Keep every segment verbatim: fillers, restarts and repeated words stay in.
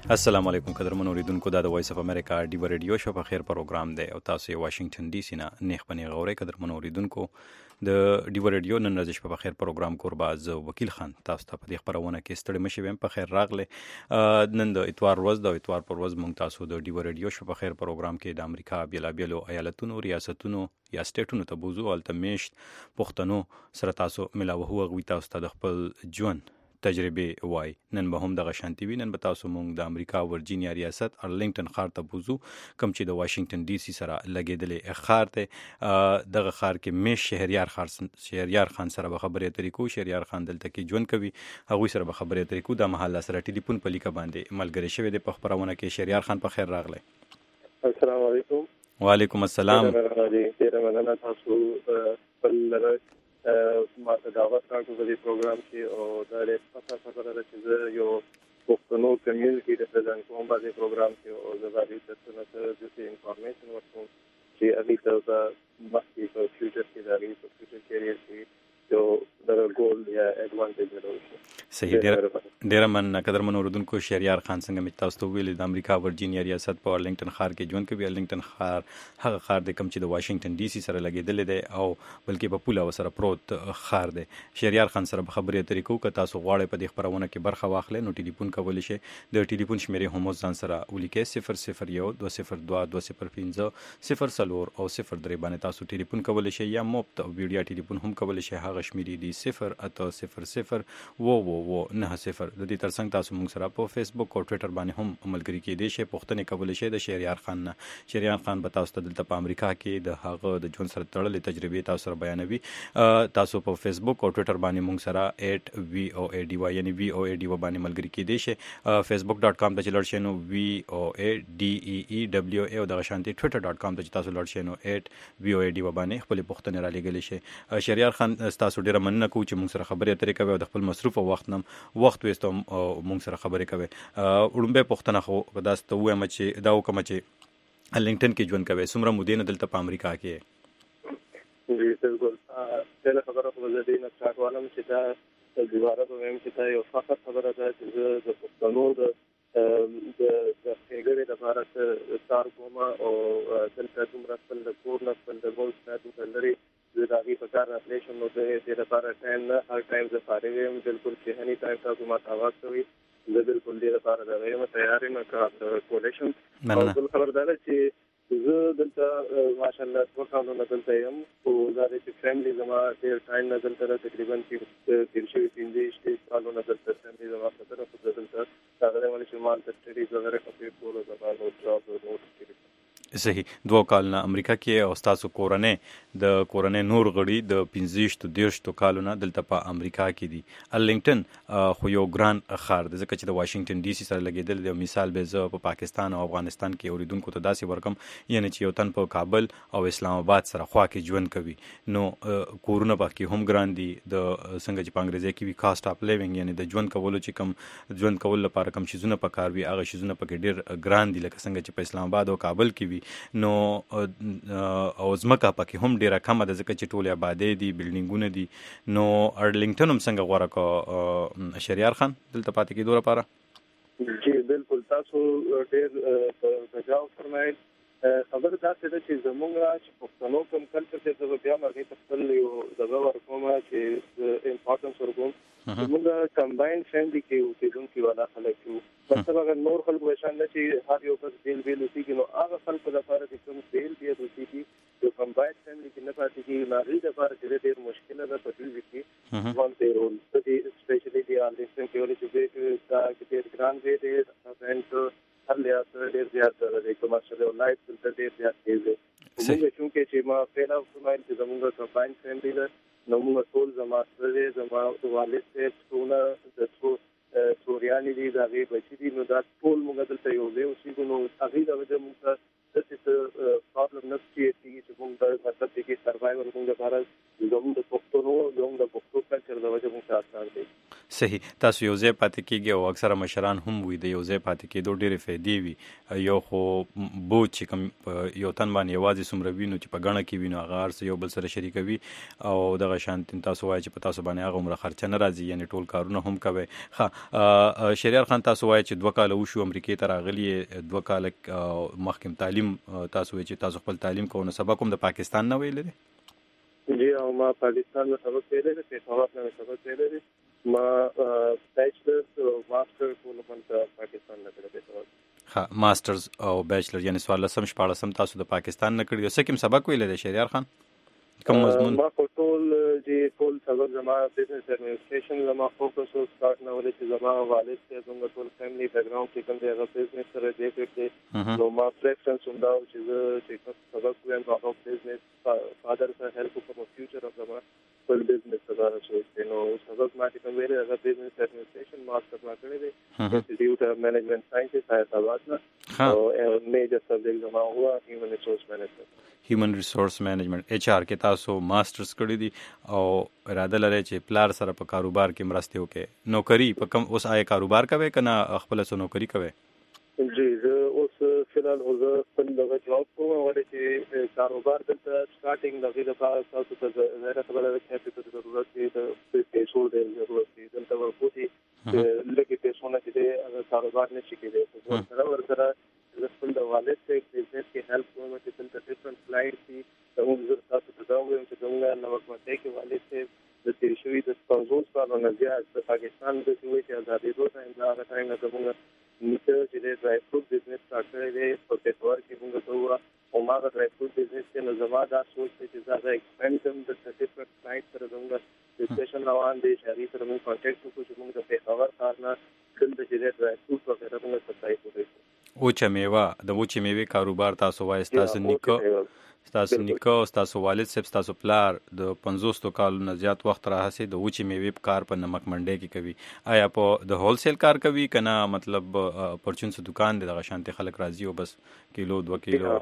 السلام علیکم قدرمن اوریدونکو دا د وایس اف امریکا ډیو ریډیو شو په خیر پروګرام دی او تاسو یې واشنگټن ډي سي نه نیخ پنی غوړې قدرمن اوریدونکو د ډیو ریډیو نن ورځ په خیر پروګرام کورباز وکیل خان تاسو ته په دې خبرونه کې ستړي مشي ویم په خیر راغله نن د اتوار ورځ د اتوار پر ورځ مونږ تاسو د ډیو ریډیو شو په خیر پروګرام کې د امریکا بیلا بیلو ایالتونو ریاستونو یا سټیټونو ته بوزو الته میشت پښتنو سره تاسو ملاوه هو غوي تاسو ته د خپل ژوند تجربه وای نن به هم د غشانتی وینن به تاسو مونږ د امریکا ورجینیا ریاست ارلنګټن ښار ته بوزو کوم چې د واشنگټن ډي سي سره لګیدلې ښار ته دغه ښار کې میش شهریار خان شهریار خان سره به خبرې اترې کو شهریار خان دلته کې ژوند کوي هغه سره به خبرې اترې کو د محله سره ټلیفون په لیکه باندې ملګری شوی د خبرونه کې شهریار خان په خیر راغلی. السلام علیکم. وعلیکم السلام. ډیره مننه تاسو په ما ته دعوت راکړو په دې پروګرام کې او دا له پتا خبره ده چې یو پښتنو کمیونټي ریپرزینټ کوم په دې پروګرام کې او زه د دې څه څه د انفارمیشن ورکوم چې اړیکه ته مخکې په فیوچر کې دا لري په فیوچر کې یې یو د ګول یا اډوانټیج ورته. صحیح ډیر ډیر من قدرمن اوردونکو شهریار خان څنګه مې تاسو ته ویل د امریکا ورجینیا ریاست په ارلنګټن ښار کې ژوند کوي. ارلنګټن ښار هغه ښار دی کوم چې د واشنگټن ډي سي سره لګیدل دی او بلکې په پوله سره پروت ښار دی. شهریار خان سره خبرې اترې کوو که تاسو غواړئ په دې خبرونه کې برخه واخلئ نو ټلیفون کولی شئ. د ټلیفون شمیرې هم ځان سره ولیکئ صفر صفر یو دوه صفر دوه دوه صفر پنځه صفر څلور او صفر درې باندې تاسو ټلیفون کولی شئ یا مفت ویډیو ټلیفون هم کولی شئ. هغه شمیرې دي صفر اته صفر صفر و و و نه صفر. د دې ترڅنګ تاسو موږ سره په فیسبوک او ټوئیټر باندې هم ملګری کېدئ شئ. پوښتنې کولی شئ د شهریار خان نه. شهریار خان به تاسو ته دلته په امریکا کې د هغه د ژوند سره تړلې تجربې تاسو سره بیانوي. تاسو په فیسبوک او ټوئیټر باندې موږ سره ایټ وی او ای ډي واي یعنی وی او ای ډي واي باندې ملګری کېدئ شئ. فیسبوک ډاٹ کام ته چې لړ شئ نو وی او ای ډي ای ای ډبلیو ای او دغه شانتي ټوئیټر ډاٹ کام ته چې تاسو لړ شئ نو ایټ وی او ای ډي واي باندې خپل پوښتنې را لېږلی شئ. شهریار خان تاسو ډیره مننه کوو چې موږ سره خبرې اترې کوي او د خپل مصروف وخت نم وخت وېستو موږ سره خبرې کوي. وړومبه پوښتنه خو په داس ته وایم چې دا وکم چې ارلنګټن کې ژوند کوي څومره مودې نه دلته په امریکا کې؟ جی بالکل څه خبره خو زه دې نه څاګوالم چې دا د دیواره په ویم چې دا یو فقط خبره ده چې زه د پښتنو د د د فګرې د لپاره ستار کوم او دلته دومره خپل د کور نه خپل د ګول ستاسو لري د داغي په کار اپلیکیشن نو د دې لپاره ټایم نه هر ټایم زه فارغ یم بالکل چې هني ټایم تاسو ما تاواز کوي زه بالکل دې لپاره دا یم تیار یم کار کولیشن. او خبردار چې زه دلته ماشاءالله څو کالونه دلته یم او دا د فیملی زما ډېر ټایم نه دلته تقریبا تیر شوي پنځه شپږ کالونه دلته فیملی زما سره خو دلته هغه ولې چې مال ته سټډیز وغیرہ کوي کول زما نو جاب نو سټډیز. صحیح دوه کالونه امریکا کې او تاسو کورنۍ د کورنۍ نور غړي د پنځه دیرشتو کالونه دلته په امریکا کې دي. ارلنګټن خو یو ګران ښار دی ځکه چې د واشنگټن ډي سي سره لګیدل دی. مثال به زه په پا پاکستان او افغانستان کې اوریدونکو ته داسې ورکم یعنی چې یو تن په کابل او اسلام آباد سره خوا کې ژوند کوي نو کورونه پکې هم ګران دي. د څنګه چې په انګریزي کې وی کاست اف لیوینګ یعنی د ژوند کولو چې کم ژوند کول لپاره کم شیزونه پکار وي هغه شیزونه پکې ډیر ګران دي لکه څنګه چې په اسلام آباد او کابل کې وي نو او ځمکه پکې هم ډیره کمه ده ځکه چې ټولې آبادې دي بلډینګونه دي. نو ارلنګټن هم څنګه غوره کو شهریار خان دلته پاتې کېدو لپاره؟ جی بالکل تاسو ډیر تجاوز فرمایل. خبر دا څه ده چې زموږ چې پښتنو کوم کلچر چې زه بیا مرګ ته خپل یو دغه ورکوم چې امپورټنس ورکوم زموږ کمباین فیملی کې اوسېدونکي والا خلک یو مثلا اگر نور خلک وشان نه چې هر یو کس بیل بیل اوسېږي نو هغه خلکو لپاره چې کوم بیل بیل اوسېږي یو کمباین فیملی کې نه پاتې کېږي نو هغوی لپاره چې ډېر مشکله ده په ژوند کې ژوند تېرول په دې سپیشلي د ارلنګټن کې ولې چې دا ډېر ګران دی ډېر هر لحاظ سره ډېر زیات دی کمرشل او لایف دلته ډېر زیات کېږي. موږ چونکې چې ما پیدا فرمایل چې زموږ کمباین فیملی ده نو موږ ټول زما سره زما والد صاحب ټول د څو سوریانې دي د هغې بچي دي نو دا ټول موږ دلته یو ځای اوسېږو نو هغې د وجه موږ ته داسې پرابلم نه کېږي چې موږ د مطلب کې سروایور موږ لپاره زموږ د پښتنو زموږ د پښتو کلچر د وجه موږ ته اسان دی. صحیح. تاسو یو ځای پاتې کیږي او اکثره مشران هم وي د یو ځای پاتې کېدو ډېرې فایدې وي. یو خو بوج چې کوم یو تن باندې یوازې څومره وي نو چې په ګڼه کې وي نو هغه هر څه یو بل سره شریکوي او دغه شانتي تاسو وایي چې په تاسو باندې هغه عمره خرچه نه راځي، یعنی ټول کارونه هم کوي. ښه شهریار خان، تاسو وایي چې دوه کاله وشو امریکې ته راغلي، دوه کاله مخکې تعلیم تاسو وایي چې تاسو خپل تعلیم کوو، نو سبق هم د پاکستان نه ویلی دی؟ جی او ما پاکستان نه سبق ویلی دی، پېښور نه مې سبق ویلی دی. ما بیچلرز او ماسټر ټول په پاکستان نه کړی دی. ښه ماسټرز او بیچلر یعنی څوارلسم شپاړسم تاسو د پاکستان نه کړي. څه کوم سبق ویلی دی شهریار خان؟ کوم مضمون؟ ما په ټول جی ټول سبق زما بزنس ایڈمنسټریشن زما فوکس او سٹارټ نه ولې چې زما والد ته زما ټول فیملی بیک ګراوند کې کوم دی هغه بزنس سره ریلیټډ دی. نو ما پریفرنس هم دا چې زه چې سبق وایم هغه بزنس فادر سره هیلپ کوم فیوچر اف زما خپل بزنس سره شوی. نو سبق ما چې کوم ویل هغه بزنس ایڈمنسټریشن ماسټر ما کړی دی انسټیټیوټ اف مینجمنٹ ساينسز حیدرآباد نه. او میجر سبجیکټ زما هوا هیومن ریسورس مینجمنٹ هیومن ریسورس مینجمنٹ ایچ آر کې تاسو ماسټرز کړی دي او اراده لرئ چې پلار سره په کاروبار کې مرسته وکړي. نوکری په کوم اوس آیا کاروبار کوي کنه خپل سره نوکری کوي؟ جی زه اوس فلحال زه خپل دغه جاب کوم ولې چې کاروبار دلته سٹارټینګ دغه لپاره تاسو ته زیاته خبره ده چې په ضرورت دی د پیسو د ضرورت دی دلته ورکوټي لکه پیسو نه چې هغه کاروبار نشي کېدای. سره ورسره د خپل د والد ته بزنس کې هیلپ کوم چې دلته ډیفرنٹ کلاینټس دي. موږ زه تاسو ته دا وایم چې څنګه نو وکړئ کې والد ته د تیر شوي د پنځوس کالو نه زیات د پاکستان د سوي چې آزادي دوه ټایم دا هغه ټایم نه موږ نیټه چې د ډرای فروټ بزنس سٹارټ کړی دی په پېښور کې موږ ته وره او ما د ډرای فروټ بزنس کې نو زما دا سوچ دی چې زه ایکسپاند کوم د ډیفرنٹ کلاینټ سره موږ ډسکشن روان دي چې هغه سره موږ کانټیکټ وکړو چې موږ د پېښور ښار نه دلته چې ډرای فروټ وغیرہ موږ سپلای کوو. اوچه میوه د اوچه میوه کاروبار تاسو وایي تاسو نیکه تاسو نیکه تاسو والد صاحب تاسو پلار د پنځوس کالو نه زیات وخت راهسي د اوچه میوه کار په نمک منډي کې کوي. آیا په د هول سیل کار کوي کنه مطلب پرچون څه دکان دی دغه شانتي خلک راځي او بس کیلو دوه کیلو؟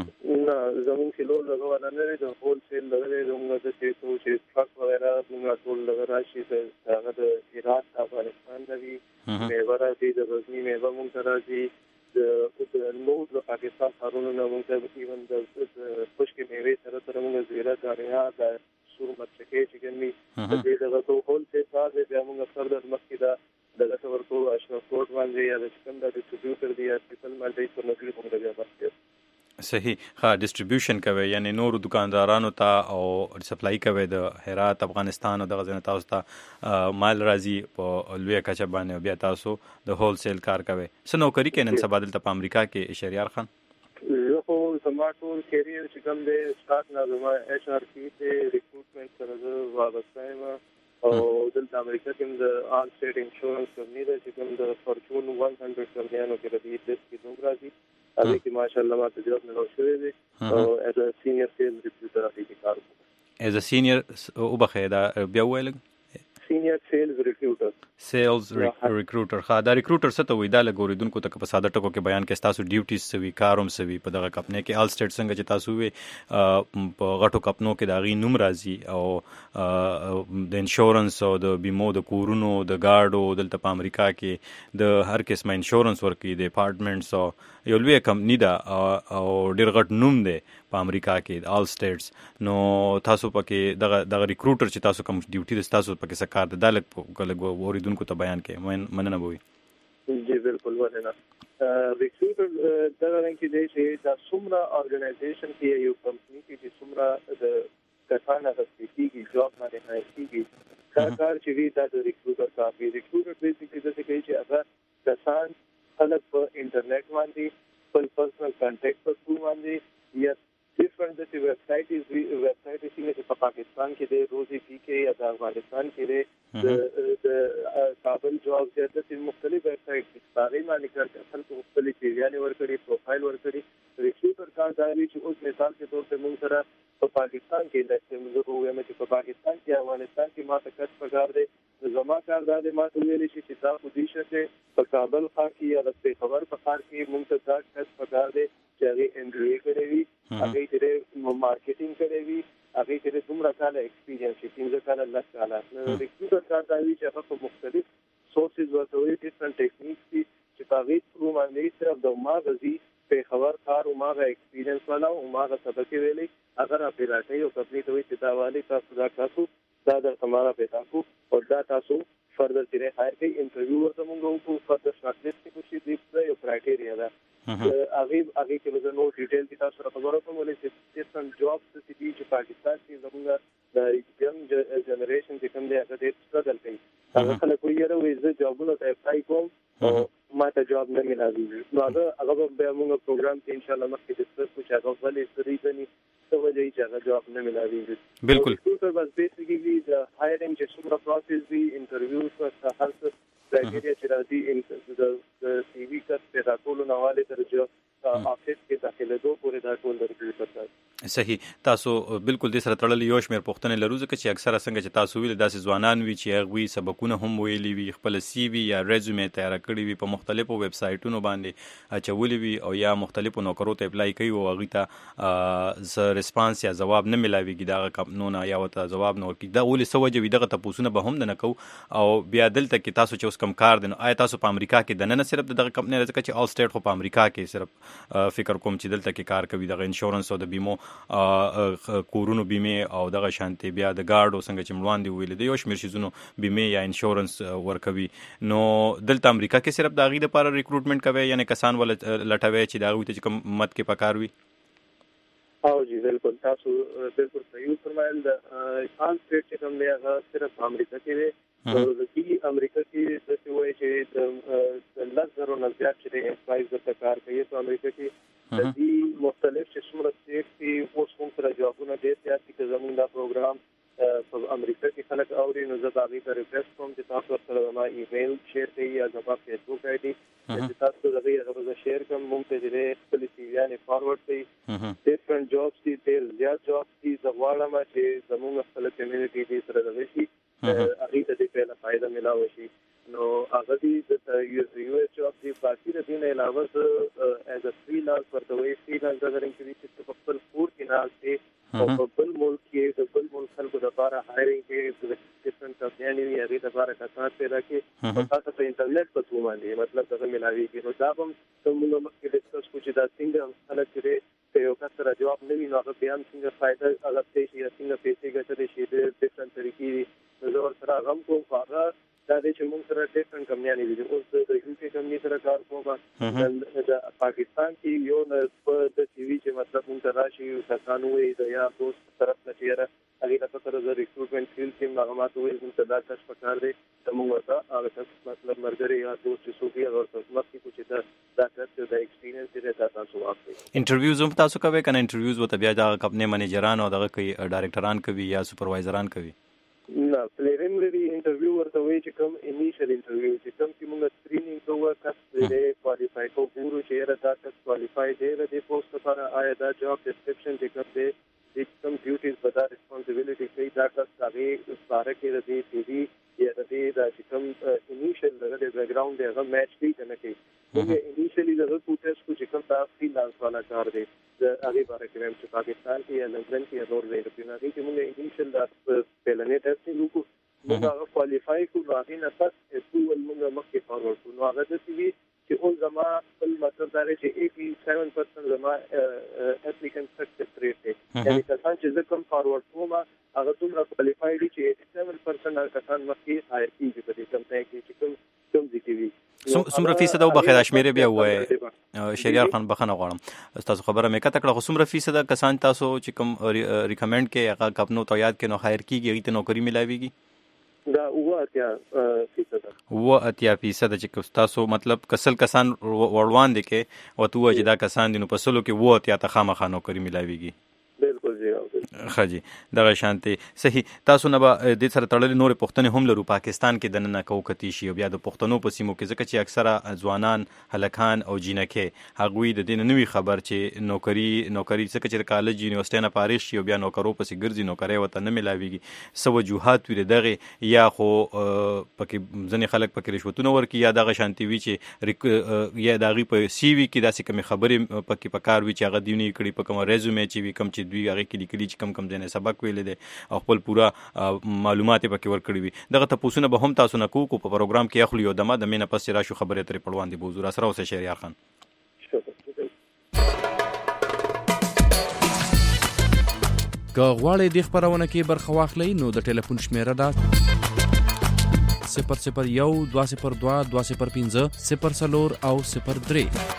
نه زمون کیلو لګو ولا نه د هول سیل لګي زموږ د څه چې ټرک وغیرہ موږ ټول لګ راشي ته هغه د هرات افغانستان دی میوه راځي د غزنی میوه موږ راځي د نو د پاکستان ښارونو نه موږ ته ایون د خوشکې میوې سره سره موږ زیره دانیا د سور مرچکې چې ګنې د دې دغه ټول هول سیل کار دی. بیا موږ فردر مخکې دا دغه ورکو اشرف کوټ باندې یا د کوم د ډسټریبیوټر دی یا خپل مالټي په نظر موږ بیا بس صحیح. ها ډسټریبیوشن کوي یعنی نور دکاندارانو ته او سپلای کوي د هرات افغانستان او د غزنی تاسو ته مال راځي په لوی کچه باندې بیا تاسو د هول سیل کار کوي. څه نوکری کې نن سبا دلته په امریکا کې شهریار خان؟ زه خو زما ټول کیریر چې کوم دی سٹارټ نه زما ایچ آر پی ته ریکروټمنټ سره زه وابسته یم او دلته امریکا کې د آل سټیټ انشورنس کمپنی ده چې کوم د فورچون سو کمپنیانو کې د دې لیست کې نوم راځي. هغه کې ماشاءالله ما تجربه ملو شوې دي او as a senior sales recruiter هغه کار کوم. as a senior او بخیدا بیا ویل سینیئر سیلز ریکروټر سیلز ریکروټر ښه دا ریکروټر څه ته وایي؟ دا لګوریدونکو ته په ساده ټکو کې بیان کې تاسو ډیوټیز سوي کاروم سوي په دغه کمپنی کې آل سټیټ څنګه چې تاسو وي په غټو کمپنو کې د غي نوم راځي او د انشورنس او د بیمو د کورونو د گاډو دلته په امریکا کې د هر قسمه انشورنس ورکړي د اپارټمنټس او یو لوی کمپنی ده او ډیر غټ نوم دی په امریکا کې آل سټیټس. نو تاسو پکې دغه دغه ریکروټر چې تاسو کوم ډیوټي د تاسو پکې څه کار د دالک لګ اوریدونکو ته بیان کې مننه بوي. جی بالکل ولنه ریکروټر دا رنګ کې دی چې دا څومره ارګنایزیشن کې یو کمپنی کې چې څومره د کسانه غوښتي جواب باندې راځي دا کار چې وی دا د ریکروټر کار دی. ریکروټر بیسیکلی دا څه کوي چې هغه کسان خلک په انټرنیټ باندې خپل پرسنل کانټیکټ په ثرو باندې یا ډیفرنٹ د ویب سایټ از ویب سایټ چې په پاکستان کې د روزي پی کې یا د افغانستان کې د کابل جواب چې د مختلف ویب سایټ په اړه باندې کار خلکو خپل پیژنې ورکړي پروفایل ورکړي. ریکروټر کار دی چې اوس مثال کے طور پر موږ سره په پاکستان کې د موږ وایم چې په پاکستان کې افغانستان کې ماته کټ پکار دی زما کار دا دی ماته ویل شي چې تاسو دې شته په کابل ښار کې یا د خبر په ښار کې موږ ته دا کټ پکار دی چې هغه ام بي اي کړی وي، هغه چې مارکیټینګ کړی وي، هغه چې دومره کاله ایکسپیرینس شي، څنګه کاله لږ کاله نو ریکروټر کار دا وی چې هغه مختلف سورسز ورته وي، ډیفرنٹ ټیکنیکس دي چې په هغه پرو باندې صرف د ماغزي په خبر کار او ماغه ایکسپیرینس والا او ماغه سبق ویلي اگر آپ راټي او کمپلیټ وي چې دا والی تاسو دا تاسو دا د تمہارا پیدا کو او دا تاسو فردر تیرې هایر کې انټرویو ورته مونږ کو فردر شارټ لیست کې کوشي دی په یو کرایټیریا دا هغه هغه کې به نو ډیټیل کې تاسو سره خبرو کوم ولې چې ډیفرنٹ جابس چې چې پاکستان کې زموږ د ینګ جنریشن چې کوم دی هغه ډېر سټرګل کوي. هغه خلک وایي یاره زه جابونه ته اپلای کوم او ما ته جاب نه ملایږي، نو هغه هغه به موږ پروګرام کې ان شاء الله مخکې ډسکس کوو چې هغه ولې سړي ځنی څه وجه چې هغه جاب نه ملایږي. بالکل ټول بس بیسیکلی د هایرینګ چې څومره پروسس وي، انټرویوز او هر څه کرایټیریا چې راځي د سی وی کټ پیدا کولو نه والي درجه افیس کې داخله دوه پورې دا ټول درکړي پاتای. صحیح. تاسو بالکل د سره تړلې یو شمېر پوښتنې لرو ځکه چې اکثره څنګه چې تاسو ویل داسې ځوانان وي چې هغوی سبقونه هم ویلي وي، خپل سی وي یا ریزومې تیار کړی وي، په مختلفو ویب سایټونو باندې اچولي وي او یا مختلفو نوکرو ته اپلای کوي او هغوی ته ز ریسپانس یا ځواب نه ملاویږي، دغه کمپنونه یا ورته ځواب نه ورکوي. دا ولې څه وجه وي؟ دغه تپوسونه به هم نه کوو. او بیا دلته کې تاسو چې اوس کوم کار دی نو آیا تاسو په امریکا کې دننه صرف دغه کمپنۍ ځکه چې آل سټیټ خو په امریکا کې صرف فکر کوم چې دلته کې کار کوي، دغه انشورنس او د بیمو کورونو بیمه او دغه شانتي بیا د ګارډ او څنګه چې ملوان دی ویل دی یو شمېر شیزونو بیمه یا انشورنس ورکوي. نو دلته امریکا کې صرف د هغې دپاره ریکروټمنټ کوي، یعنې کسان ول لټوي چې د هغوی ته چې کوم مد کې پکار وي؟ او جی بالکل تاسو بالکل صحیح فرمایل. د آل سټیټ چې کوم دی هغه صرف امریکا کې دی او د دې امریکا کې د څه وایي چې د لږ زرو نه زیات چې امپلایز د کار کوي په امریکا کې د دې مختلف چې څومره سټیټ کې اوس کوم سره جوابونه ډېر زیات دي چې زموږ دا پروګرام په امریکا کې خلک اوري نو زه د هغې ته ریکویسټ کوم چې تاسو ورسره زما ایمیل شیر کړئ یا زما فیسبوک آی ډي چې تاسو د هغې هغه به زه شیر کړم، موږ ته چې دی خپلې سی ویانې فارورډ کړئ. ډېفرنټ جابس دي، ډېر زیات جابس دي. زه غواړم چې زموږ خپله کمیونټي دې سره دغه شي، هغې ته دې پهله فایده ملاوه شي. نو هغه دي د یو ایس جاب دي. باقي د دې نه علاوه زه ایز ا فری لانس ورته وایي فری لانس اگر کوي چې په خپل کور کې ناست او په بل ملک کې د بل ملک خلکو لپاره هایرینګ کې ډیفرنٹ کمپنۍ وي، هغې لپاره کسان پیدا کړي او تاسو په انټرنیټ په ثرو باندې مطلب دغه ملاویږي. نو دا به هم موږ مخکې ډسکس کوو چې دا څنګه خلک چې دی یو کس سره جواب نه وي نو هغه بیا هم څنګه فایده اخیستی شي یا څنګه پیسې ګټلی شي. ډېر ډیفرنٹ طریقې دي. نو زه ورسره هغه هم کوم، خو هغه دا دی چې موږ سره ډیفرنٹ کمپنیانې دي. اوس د یو کې کمپنۍ سره کار کوم، د پاکستان کې یو نه په د سی وي چې مطلب موږ ته راشي کسان ووایي د یا دوست طرف نه چې یاره هغې ته سره زه ریکروټمنټ فیلډ کې هغه ما ته وویل موږ ته دا کس پکار دی، ته موږ ورته هغه کس مطلب ملګری یا دوست چې څوک وي هغه ورته مخکې کړو چې دا دا کس چې دا ایکسپیرینس دی دا تاسو واخلئ. انټرویوز هم تاسو کوئ که نه؟ انټرویوز ورته بیا دغه کمپنۍ منیجران او دغه کوي ډایرکټران کوي یا سوپروایزران کوي؟ نه، پریلیمنري انټرویو ورته وایي چې کوم انیشل انټرویو چې کوم چې موږ سکرینینګ کوو کس دی کوالیفای کوو، ګورو چې یاره دا کس کوالیفای دی د دې پوسټ لپاره، آیا دا جاب ډسکرپشن چې کوم دی د کوم ډیوټیز به دا ریسپانسبلټي کوي، دا کس هغې باره کې د دې سی وي یا د دې دا چې کوم انیشل دغه د بیک ګراؤنډ دی هغه میچ کوي که نه کوي. موږ انیشلي دغه کو ټیسټ کوو چې کوم دا فری لانس والا کار دی د هغې باره کې وایم چې پاکستان کې یا لندن کې یا نور ځای کې نو هغې کې موږ انیشل دا پهلنی ټیسټینګ وکړو، موږ هغه کوالیفای کړو، نو هغې نه پس اپروول موږ مخکې فارورډ کړو. نو هغه داسې وي چې اوس زما خپل مطلب دا دی چې ایټي سیون پرسنټ زما اپلیکنټ سکسس ریټ دی، یعنې کسان چې زه کوم فارورډ کوم هغه دومره کوالیفای دي چې ایټي سیون پرسنټ هغه کسان مخکې هایر کېږي په دې کمپنۍ کې چې کوم کوم ځای کې وي. څومره فیصده وبخښئ دا شمېرې بیا ووایئ شهریار خان، بخښنه غواړم ستاسو خبره مې قطع کړه، خو څومره فیصده کسان تاسو چې کوم ریکمنډ کې هغه کمپنو ته یاد کې نو هایر کېږي هغوی ته نوکري میلاویږي؟ دا اوه اتیا فیصده اوه اتیا فیصده چې تاسو مطلب که سل کسان وړاندې کې ورته ووایي چې دا کسان دي نو په سلو کې اوه اتیا ته خامخا نوکري میلاویږي. بالکل جی خاجي دغه شانتي صحیح. تاسو نه به د سره تړلې نور پښتنې هم لرو پاکستان کې د نن کوکتی شي او بیا د پښتنو په سیمو کې ځکه چې اکثره ځوانان هلکان او جینکې هغوی د دین نوې خبر چې نوکری نوکری څخه چې کالج یونیورسيټي نه فارغ شي او بیا نوکرو پسې ګرځي نوکری وته نه ملاويږي سو وجوهات ویل دغه یا خو پکې ځنې خلک پکې رشوتونه ورکي یا دغه شانتي وی چې یا دغه په سی وی کې داسې کوم خبرې پکې پکار وی چې هغه دیونی کړي په کوم ریزومې چې وی کم چې دوی هغه کې لیکلي چې کم کم ځنه سبق ویل دي او خپل پورا معلومات پکې ورکړي وي. دغه تاسو نه به هم تاسو نه کوو په پروګرام کې اخلي او دمه د مینه پس راشو خبرې ترې پړوان دي بوزور سره اوسه شهریار خان. که غواړئ د خبرونه کې برخه واخلئ نو د ټلیفون شمیره ده صفر صفر یو دوه صفر دوه دوه صفر پنځه صفر څلور او صفر درې.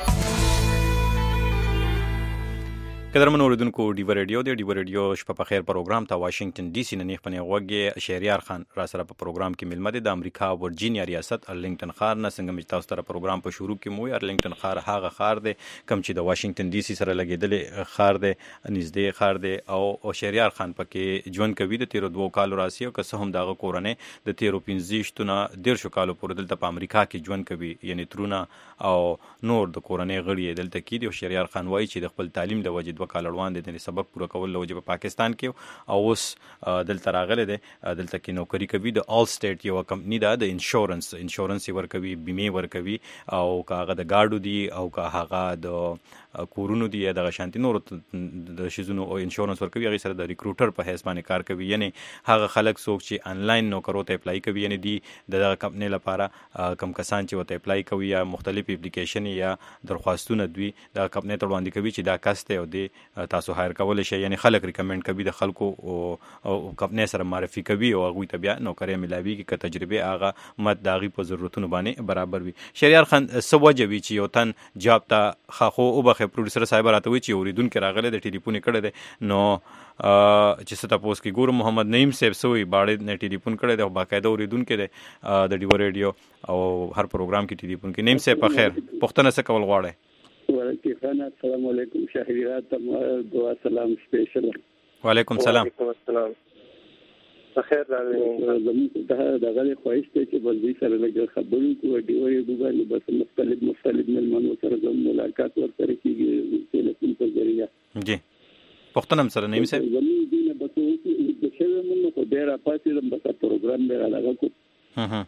قدرمن اوریدونکو ډیو ریډیو دی ډیو ریډیو شپه په خیر پروګرام ته واشنگټن ډي سي نه نیخ پنه وګي شهریار خان را سره په پروګرام کې ملمه دي د امریکا ورجینیا ریاست ارلنګټن ښار نه څنګه مې تاسو سره پروګرام په شروع کې مو ارلنګټن ښار هغه ښار دی کم چې د واشنگټن ډي سي سره لګیدل ښار دی نږدې ښار دی او شهریار خان پکې ژوند کوي د تیرو دوه کالو راسي او که څه هم دغه کورنۍ د تیرو پنځه شتونه ډیر شو کالو پورې دلته په امریکا کې ژوند کوي یعنی ترونه او نور د کورنۍ غړي دلته کې دی. شهریار خان وایي چې د خپل تعلیم د وجې دوه کال روان دي سبق پوره کول لوجه په پاکستان کې او اوس دلته راغله ده دلته کې نوکری کوي د آل سټیټ یو کمپنی ده د انشورنس انشورنس ورکوي بیمه ورکوي او کاغه د گاډو دی او کاغه د کورونو دی دغه شانتي نور د شیزونو او انشورنس ورکوي هغه سره د ریکروټر په حیث باندې کار کوي یعنی هغه خلک څوک چې انلاین نوکرو ته اپلای کوي یعنی دی د کمپنی لپاره کم کسان چې وته اپلای کوي یا مختلف اپلیکیشن یا درخواستونه دوی د کمپنی ته وړاندې کوي چې دا کسته او دی تاسو هایر کول شي یعنی خلک ریکمند کوي د خلکو او کمپنی سره معرفي کوي او هغه ته بیا نوکری ملاوي کی تجربه هغه مت داغي په ضرورتونو باندې برابر وي. شهریار خان سوجوي چې یو تن جاب ته خاخو او بخ پروډوسر صاحب راته وی چې اوریدونکو راغله د ټلیفون کړه ده نو چې ست تاسو کې ګور محمد نعیم صاحب سوی باړې نه ټلیفون کړه ده باقاعده اوریدونکو ده د ډیو ریډیو او هر پروګرام کې ټلیفون کې نعیم صاحب په خیر پښتنه څه کول غواړي. وعلیکم السلام علیکم شهریار ته دعا سلام سپیشل. وعلیکم السلام. وعلیکم السلام. بخیر راغلی. زموږ د دغه خواهش ته چې بل دې سره لږ خبرو کوو ډیو ریډیو باندې بس مختلف مختلف ملمنو سره د ملاقات ورسره کیږي ټلیفون په ذریعہ. جی پښتنم سره نعیم صاحب زموږ دینه په توګه د شوه موږ په ډیر اپاتې د بس پروګرام به راغلی کو. ها ها.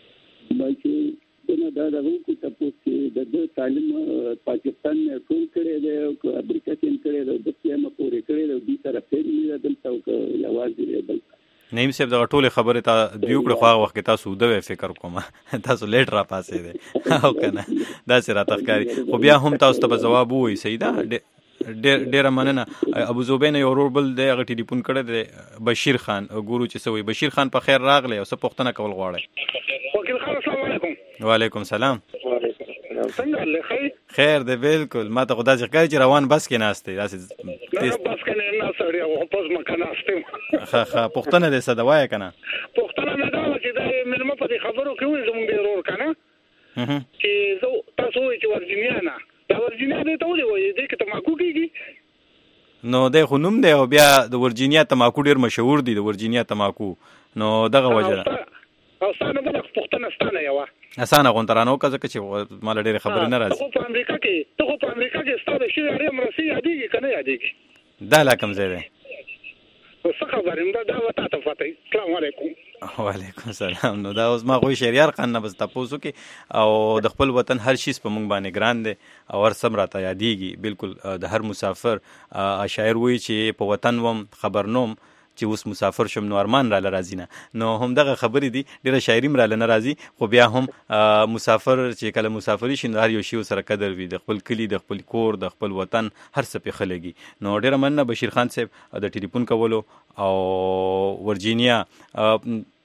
باندې دا دغه کو تاسو چې د تعلیم پاکستان نه ټول کړي دی او امریکا کې کړي دی د سیمه پورې کړي دی د سره پیلې دلته او یوازې دی. نعیم صاحب دا ټول خبره تا دیو کړه خو وخت تاسو دوه فکر کوم تاسو لیټ را پاسې دی او کنه دا سره تخکاری خو بیا هم تاسو ته جواب وای سیدا ډیر ډیر مننه. ابو زوبین یو رول دی هغه ټلیفون کړه دی بشیر خان ګورو چې سوی بشیر خان په خیر راغلی او څه پوښتنه کول غواړي. وکیل خان السلام علیکم. وعلیکم السلام. څنګه له خیر خیر دی بالکل ما ته خدا ځکه چې روان بس کې ناشته داسې بس کې نه ناشته او پوز مکه ناشته خا خا پښتنه دې صدوای کنه پښتنه نه دا چې دا ملما په خبرو کې وي زموږ ډیر ور کنه چې زه تاسو چې ورجینیا نه دا ورجینیا دې ته وایي دې کې تماکو کیږي نو د خونوم دی او بیا د ورجینیا تماکو ډیر مشهور دي د ورجینیا تماکو نو دغه وجه او ستانه بل پښتنه ستانه یو اسانه غونترانو کزه چې مال ډېر خبرې نه راځي. ته په امریکا کې ته په امریکا کې ستاسو شي اړ مرسي یادېږي کنه یادېږي دا لا کوم ځای دی څه خبرې دا دا وتا ته فاتای. السلام علیکم. وعلیکم السلام. نو دا اوس ما خو شهریار خان نه بس تاسو کې او د خپل وطن هر شي په مونږ باندې ګران دی او ور سم راته یادېږي بالکل د هر مسافر شاعر وایي چې په وطن وم خبرنوم چې اوس مسافر شم نو ارمان را لرازي نه نو هم دغه خبرې دي ډیره شاعریم را لنرازي خو بیا هم مسافر چې کله مسافری شي هر یو شی سره قدر وي د خپل کلی د خپل کور د خپل وطن هر څه په خلګي. نو ډیره مننه بشیر خان صاحب د ټلیفون کولو او ورجینیا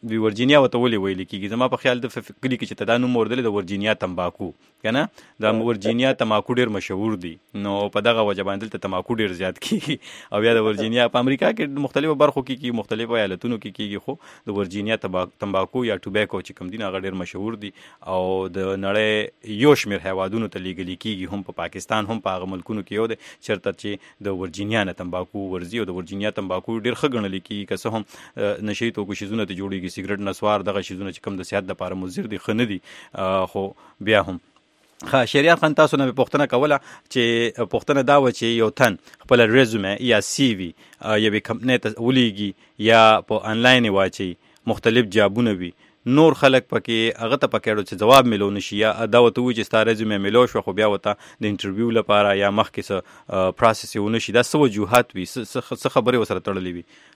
وی ورجینیا وته ولې ویل کیږي زما په خیال د فکرې کې چې دا نوم وردل د ورجینیا تمباکو کنه د ورجینیا تمباکو ډیر مشهور دي نو په دغه وجه باندې ته تمباکو ډیر زیات کیږي او یا د ورجینیا په امریکا کې مختلفو برخو کې کیږي مختلفو ایالتونو کې کیږي خو د ورجینیا تمباکو یا ټوباکو چې کوم دي هغه ډیر مشهور دي او د نړۍ یو شمېر هیوادونو ته لیږل کیږي هم په پاکستان هم په هغه ملکونو کې یو دی چېرته چې د ورجینیا نه تمباکو ورځي او د ورجینیا تمباکو ډیر ښه ګڼل کیږي که څه هم نشي توکو شیزونه ته جوړیږي سیګریټ نسوار دغه شیزونه چې کوم د صحت لپاره مضر دي ښه نه دي خو بیا هم ښه شهریار خان تاسو نه مې پوښتنه کوله چې پوښتنه دا وه چې یو تن خپله ریزومه یا سی وي یوې کمپنۍ ته ولیږي یا په انلاین یې واچوي مختلف جابونه وي نور خلک پکې هغه ته پکې چې جواب ملو نشي یا دا وته وي چې ستا ریزومه ملو شو خو بیا وته د انټرویو لپاره یا مخکې څه پروسس یې ونه شي دا څه وجوهات وي څه خبرې ورسره تړلې وي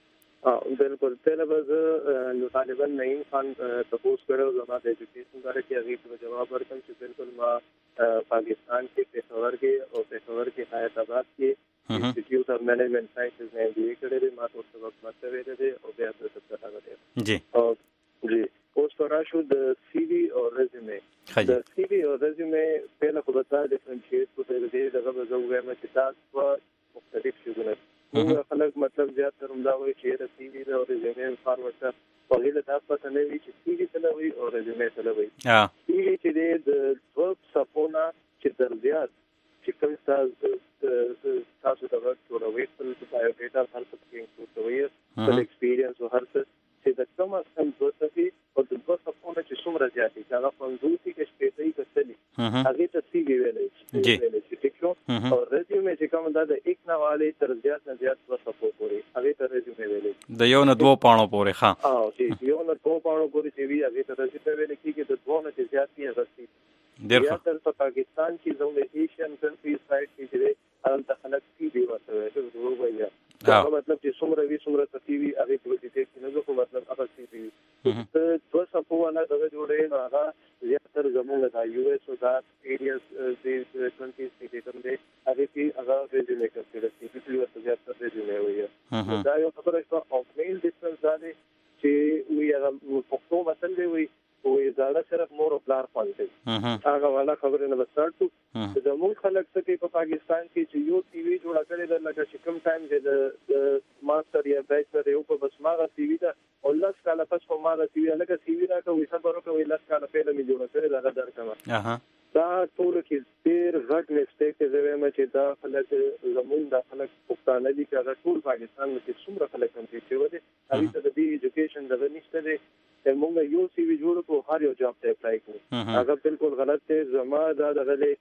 بالکل پہله به زه نو طالبا نعیم خان تپوس کړو زما د ایجوکیشن باره کې هغې ته جواب ورکړم چې بالکل ما پاکستان کې پېښور کې او پېښور کې حیات آباد کې انسټیټیوټ اف مینجمنٹ ساینسز نه ایم بی اے کړی دی ما ته ورته وخت مکتب ویلی دی او بیا ته څه هغه دی جی جی اوس پر راشو د سی وی او ریزومه د سی وی او ریزومه پہله خو به تا ډیفرنشیټ کوو د دې دغه به زه ووایم چې دا دوه مختلف شیزونه موږ خلک مطلب زیات تر همدا وایي چې د سی وی او ریزومه فارورډ ته په هغې له دا پته نه وي چې سی وي څه له وایي او ریزومه څه له وایي سی وي چې دی د دوه صفحو نه چې تر زیات چې کوم ستاسو تاسو دغه جوړوئ خپل بایوډیټا هر څه پکې انکلوډ کوئ خپل ایکسپیرینس او هر څه چې د کم از کم دوه صفحې او د دوه صفحو نه چې څومره زیات دي چې هغه پنځوس دي که شپېته وي که څه دي هغې ته سی وي ویلی شي ټیک شو او ریزیومې چې کوم دا د ایک نه والې تر زیات نه زیات دوه صفحو پورې هغې ته ریزیومې ویلی شي د یو نه دوه پاڼو پورې ښه او چې یو نه دوه پاڼو پورې چې وي هغې ته ریزیومې ویلی کېږي د دوه نه چې زیات وي هغه سی ډېر ښه تر په پاکستان کې زموږ ایشین کنټریز سایډ کې چې دی هلته خلک سی وي ورته وایي ووایي دا مطلب چې څومره وي څومره څه وي هغې ته ډیټیل کې نه ځو خو مطلب هغه سی وي ته دوه صفحو والا دغه جوړوې نو هغه زیاتر زموږ دا یو ایس او دا ایریاز دې کنټریز کې کوم دی هغې کې هغه ریزیومې کنسیډر کېږي چې ورته زیاتر ریزیومې وایي دا یو خبره شوه او مین ډفرنس دا دی چې وایي هغه پښتو متل دی وایي وایي زاړه صرف مور او پلار خوند کوي هغه والا خبرې نه به سټارټ کړو زموږ خلک څه کوي په پاکستان کې چې یو ټي وي جوړه کړې ده لکه چې کوم ټایم چې د ماسټر یا بیچلر یو په بس ماغه ټي وي ده او لس کاله پس په ماغه ټي وي لکه ټي وي راکوي صبر وکوي لس کاله پهله مې جوړه کړې ده هغه درکړم دا ټول کې ډېر غټ مسټیک دی زه وایم چې دا خلک زموږ دا خلک پښتانه دي چې هغه ټول پاکستان کې څومره خلک کمپلیټ شوي دي هغې ته د دې ایجوکیشن دغه نشته دی موږ یو سی وي جوړ کړو هر یو جاب ته اپلای کړو هغه بالکل غلط دی زما دا دغه دی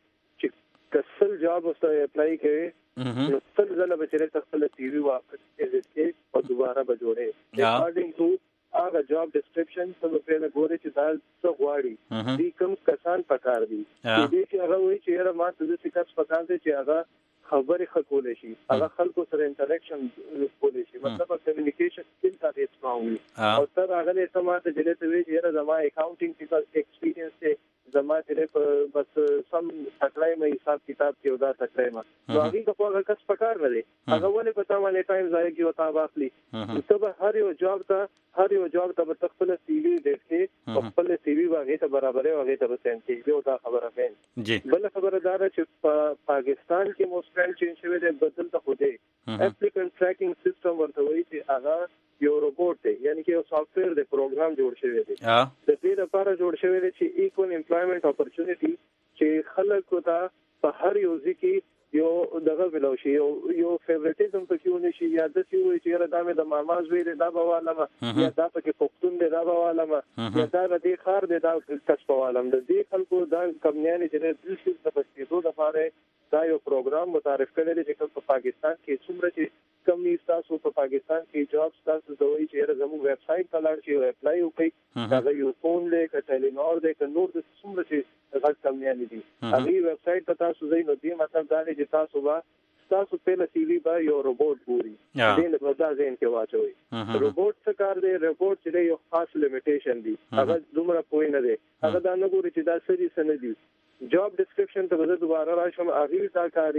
چې کسل جاب ورته اپلای کوي نو سل ځله به چې خپل سی وي واپس کړي او دوباره به جوړې اکارډینګ ټو هغه جاب ډسکرپشن څه په پیله ګوري چې دا څه غواړي دې کوم کسان پکار دي دې چې هغه وایي چې یاره ما ته داسې کس پکار دی چې هغه خبرې ښه کولی شي هغه خلکو سره انټریکشن کولی شي مطلب کمیونیکیشن سکل ته ډېر سټرانګ وي او ته راغلی ته ما ته چې ته وایي چې یاره زما اکاونټینګ ایکسپیرینس دی زما چې بس سم تکړی مې حساب کتاب کې او دا تکړی ما نو هغې ته خو هغه کس پکار نه دی هغه ولې په تا باندې ټایم ضایع کړي او تا واخلي ته به هر یو جاب ته هر یو جاب ته به ته خپله سی وي ډېټ کړې او خپله سی وي به هغې ته برابرې او هغې ته به سینډ کېږي او دا خبره فین بله خبره دا ده چې په پاکستان کې مو سټایل چینج شوی دی بدل ته خو دی اپلیکنټ ټریکینګ سیسټم ورته وایي چې هغه یو روبوټ دی یعنی چې یو سافټویر دی پروګرام جوړ شوی دی د دې لپاره جوړ شوی دی چې ایکول امپلایمنټ اپورچونټي چې خلکو ته په هر یو ځای کې یو دغه ویلو شي یو یو فیوریټیزم پکې ونه شي یا داسې وایي چې یاره دا مې د ماما زوی دی دا به والمه یا دا پکې پښتون دی دا به والمه یا دا د دې ښار دی دا کس به والم د دې خلکو دا کمپنیانې چې دی دلشي د بچېدو دپاره دا یو پروګرام متعارف کړی دی چې کوم په پاکستان کې څومره چې کم نی تاسو په پاکستان کې جاب تاسو ته وایي چې یاره زموږ ویب سایټ ته لاړ شئ او اپلای وکړئ هغه یو فون دی که ټیلینور دی که نور د څومره چې غټ کمپنیانې دي هغې ویب سایټ ته تاسو ځئ نو دې مطلب دا دی چې تاسو به ستاسو پهله سی وي به یو روبوټ ګوري دې نه به دا ذهن کې واچوئ روبوټ څه کار دی روبوټ چې دی یو خاص لیمیټیشن دی هغه دومره پوه نه دی هغه دا نه ګوري چې دا څه دي څه نه دي جاب ډسکرپشن ته به زه دوباره راشم هغې دا کاري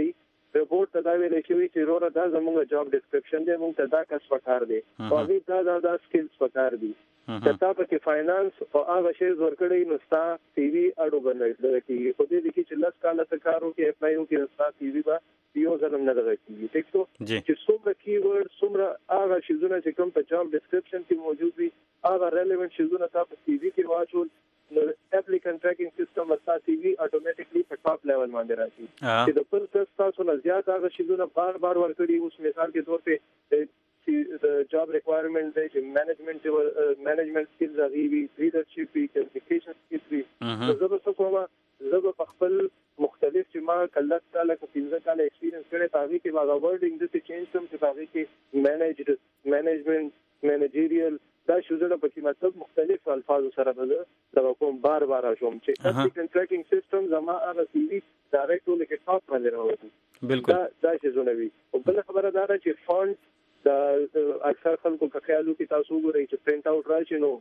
رپورټ ته دا ویل شوی چې وروره دا زموږ جاب ډسکرپشن دی، موږ ته دا کس پکار دی او هغه دا دا دا سکلز پکار دي. کته په کې فاینانس او هغه شی ورکړی نو ستا سی وی اډو بنل کیږي. خو دې کې چې لاس کاله تکارو کې اپلای وکړي ستا سی وی با یو ځلم نه راځي. ټیک څو چې څومره کیورډ څومره هغه شیزونه چې کوم په جاب ډسکرپشن کې موجود وي هغه ریلیونت شیزونه تاسو سی وی کې واچول نو اپلیکانت ټریکینګ سیستم ورته سی وی اتوماتیکلی په ټاپ لیول باندې راځي چې د پر کس تاسو نه زیات هغه شیزونه بار بار ورکړي. اوس مثال کې تور په the job requirement دی چې management management skills غوي، leadership وی، communication skills وی. زه به څه کوم؟ زه به په خپل مختلف چې ما کله کله پنځه کاله ایکسپیرینس کړی په هغه کې هغه ورډینګ د څه چینج کوم چې په هغه کې managed management managerial دا شوزونه په کې مطلب مختلف الفاظ سره به دا کوم بار بار شوم چې applicant tracking system زما هغه سی وی ډایرکټ ولکه ټاپ باندې راوځي. بالکل دا دا شوزونه وی. او بل خبره دا ده چې فونټ دا اکثر خلکو په خیالو کې تاسو وګورئ چې پرینټ اوټ راشي نو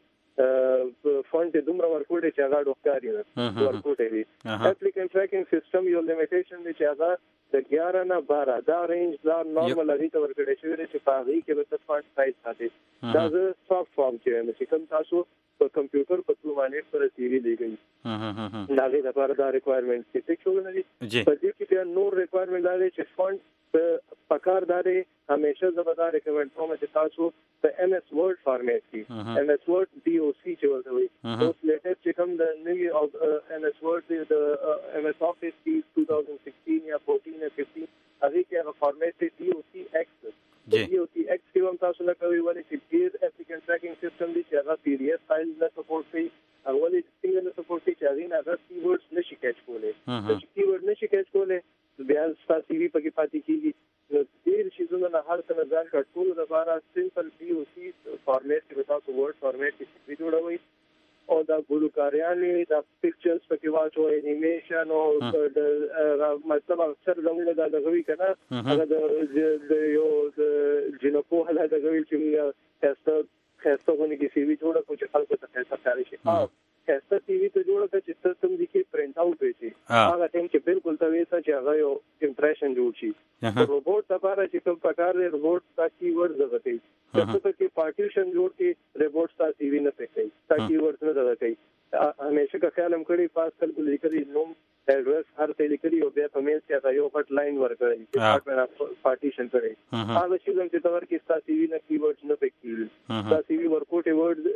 فونټ دومره ورکوټ چې هغه ډوکاري نه ورکوټ وي. اپلیکانت ټریکینګ سیستم یو لیمیټیشن دی چې هغه د اګیاره نه بارہ دا رینج دا نورمال لري ته ورکړی شوی چې په هغه کې به فونټ سایز ساتي. دا زه سافټ فارم چې کوم تاسو په کمپیوټر په ټول باندې پر سی وی لیږئ دا غي د لپاره دا ریکوایرمنټ چې څه شوی نه دي. په دې کې بیا نور ریکوایرمنټ دا دی چې فونټ په پکار داري همیشه زبردار ریکمند کوم چې تاسو په ایم ایس ورډ فارمیټ کې ایم ایس ورډ ډي او سی چې ورته وي اوس لیټسټ چې کوم د نوی او ایم ایس ورډ د ایم ایس افیس کې two thousand sixteen یا fourteen یا fifteen هغه کې هغه فارمیټ دی ډي او سی ایکس ډي او سی ایکس کې هم تاسو نه کوي ولې چې ډیر اپلیکانت ټریکینګ سیستم دی چې هغه پی ډی ایف فایل نه سپورټ کوي او ولې څنګه نه سپورټ کوي چې هغه نه هغه کیورډز نشي کیچ کولای. چې کیورډ نشي کیچ کولای بیا ستاسو سی وی پکې پاتې کیږي. نو ډیر شیزونه نه هر څه ځان کټول لپاره سمپل ډي او سی فارمیټ کې تاسو ورډ فارمیټ کې وی جوړوي او دا ګلوکاریانې دا پکچرز پکې واچو انیمیشن او د مطلب اکثر زموږ دا دغوي کنه هغه د یو د جنکو هله دغوي چې تاسو خاصه غونې کې سی وی جوړه کو چې خلکو ته څه کاری شي. او خاصه سی وی ته جوړه چې تاسو هم دې کې پرینټ اوټ وشي هغه ټیم چې بالکل ته وېسه چې هغه یو امپریشن جوړ شي. روبوټ لپاره چې کوم پکار دی روبوټ تا کیورډ زغتي چې څه کې پارټیشن جوړ کې روبوټ تا سی وی نه پکې تا کیورډ نه زغتي. همیشه که خیال هم کړی پاس کلکو لیکلي نوم ایڈریس هر څه لیکلي او بیا په میل کې یو غټ لاین ورکړي چې پارټیشن کړي هغه چې زم چې تور کې ستا سی وی نه کیورډ نه پکې ستا سی وی ورکوټ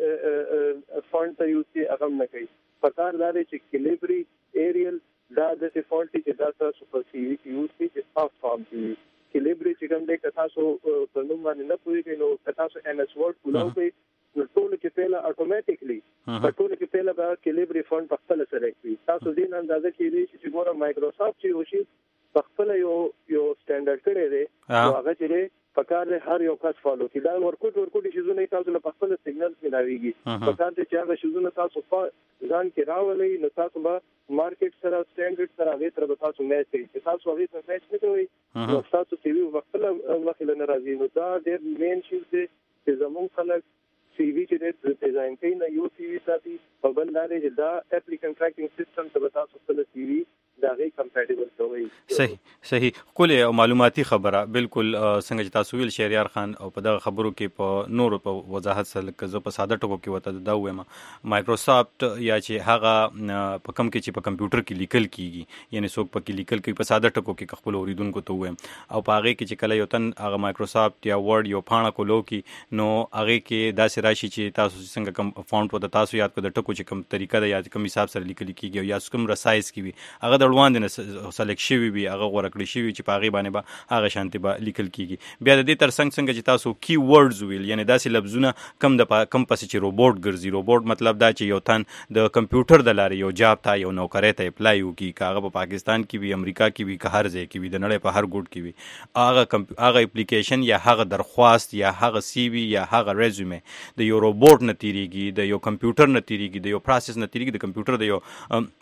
ورډ فونټ ته یوز کې هغه نه کوي. پکار دا دی چې کلیبري ایریل دا د فونټ چې دا تاسو په سی وی کې یوز کې چې سافټ فارم کې کلیبري چې کوم د تاسو په نوم باندې نه پوهیږئ نو تاسو ایم ایس ورډ کولاو کوي نو ټول کې پهلا اتوماتیکلی په ټول کې پهلا به کلیبري فونټ په خپل سره کوي. تاسو دې نه اندازه کړئ چې ګوره مایکروسافټ چې وشي په خپل یو یو سټانډرډ کړی دی او هغه چې پکار دی هر یو کس فالو کړي. دا ورکوټ ورکوټ شیزونه تاسو په خپل سیګنل ملاويږي پکار دی چې هغه شیزونه تاسو په ځان کې راولي نو تاسو به مارکیټ سره سټانډرډ سره هغه تر به تاسو میچ کوي. چې تاسو هغه سره میچ نه کوي نو تاسو سی وی خپل مخې نه راځي. نو دا ډېر مین شی دی چې زموږ خلک سی وی چې د ډیزاین کوي نه یو سی وی ساتي په بل لارې چې دا اپلیکانت ټریکینګ سیستم ته تاسو خپل سی وی دا غي کمپیټیبل کوي. صحیح صحیح کولې او معلوماتي خبره بالکل څنګه چې تاسو ویل شهریار خان او په دغه خبرو کې په نور په وضاحت سره کزه په ساده ټکو کې وته دا وایم مایکروسافټ یا چې هغه په کم کې چې په کمپیوټر کې لیکل کیږي یعنی څوک په کې لیکل کوي په ساده ټکو کې خپل اوریدونکو ته وایم او په هغه کې چې کله یو تن هغه مایکروسافټ یا ورډ یو پاڼه کولو کې نو هغه کې داسې راشي چې تاسو څنګه کم فونټ وته تاسو یاد کړئ د ټکو چې کوم طریقه ده یا کوم حساب سره لیکل کیږي یا کوم رسایز کی وي هغه د وړاندې نه سلیکټ شوی وي هغه غوړه کړی شوی چې په هغه باندې به هغه شانتي به لیکل کیږي. بیا د دې تر څنګ څنګه چې تاسو کی ورډز ویل یعنی داسې لفظونه کم د کم پس چې روبوټ ګرځي. روبوټ مطلب دا چې یو تن د کمپیوټر د لارې یو جاب ته یو نوکرۍ ته اپلای وکړي کاغه په پاکستان کې وي امریکا کې وي که هر ځای کې وي د نړۍ په هر ګوټ کې وي هغه هغه اپلیکیشن یا هغه درخواست یا هغه سی وی یا هغه ریزومه د یو روبوټ نه تیریږي د یو کمپیوټر نه تیریږي د یو پروسس نه تیریږي د کمپیوټر د یو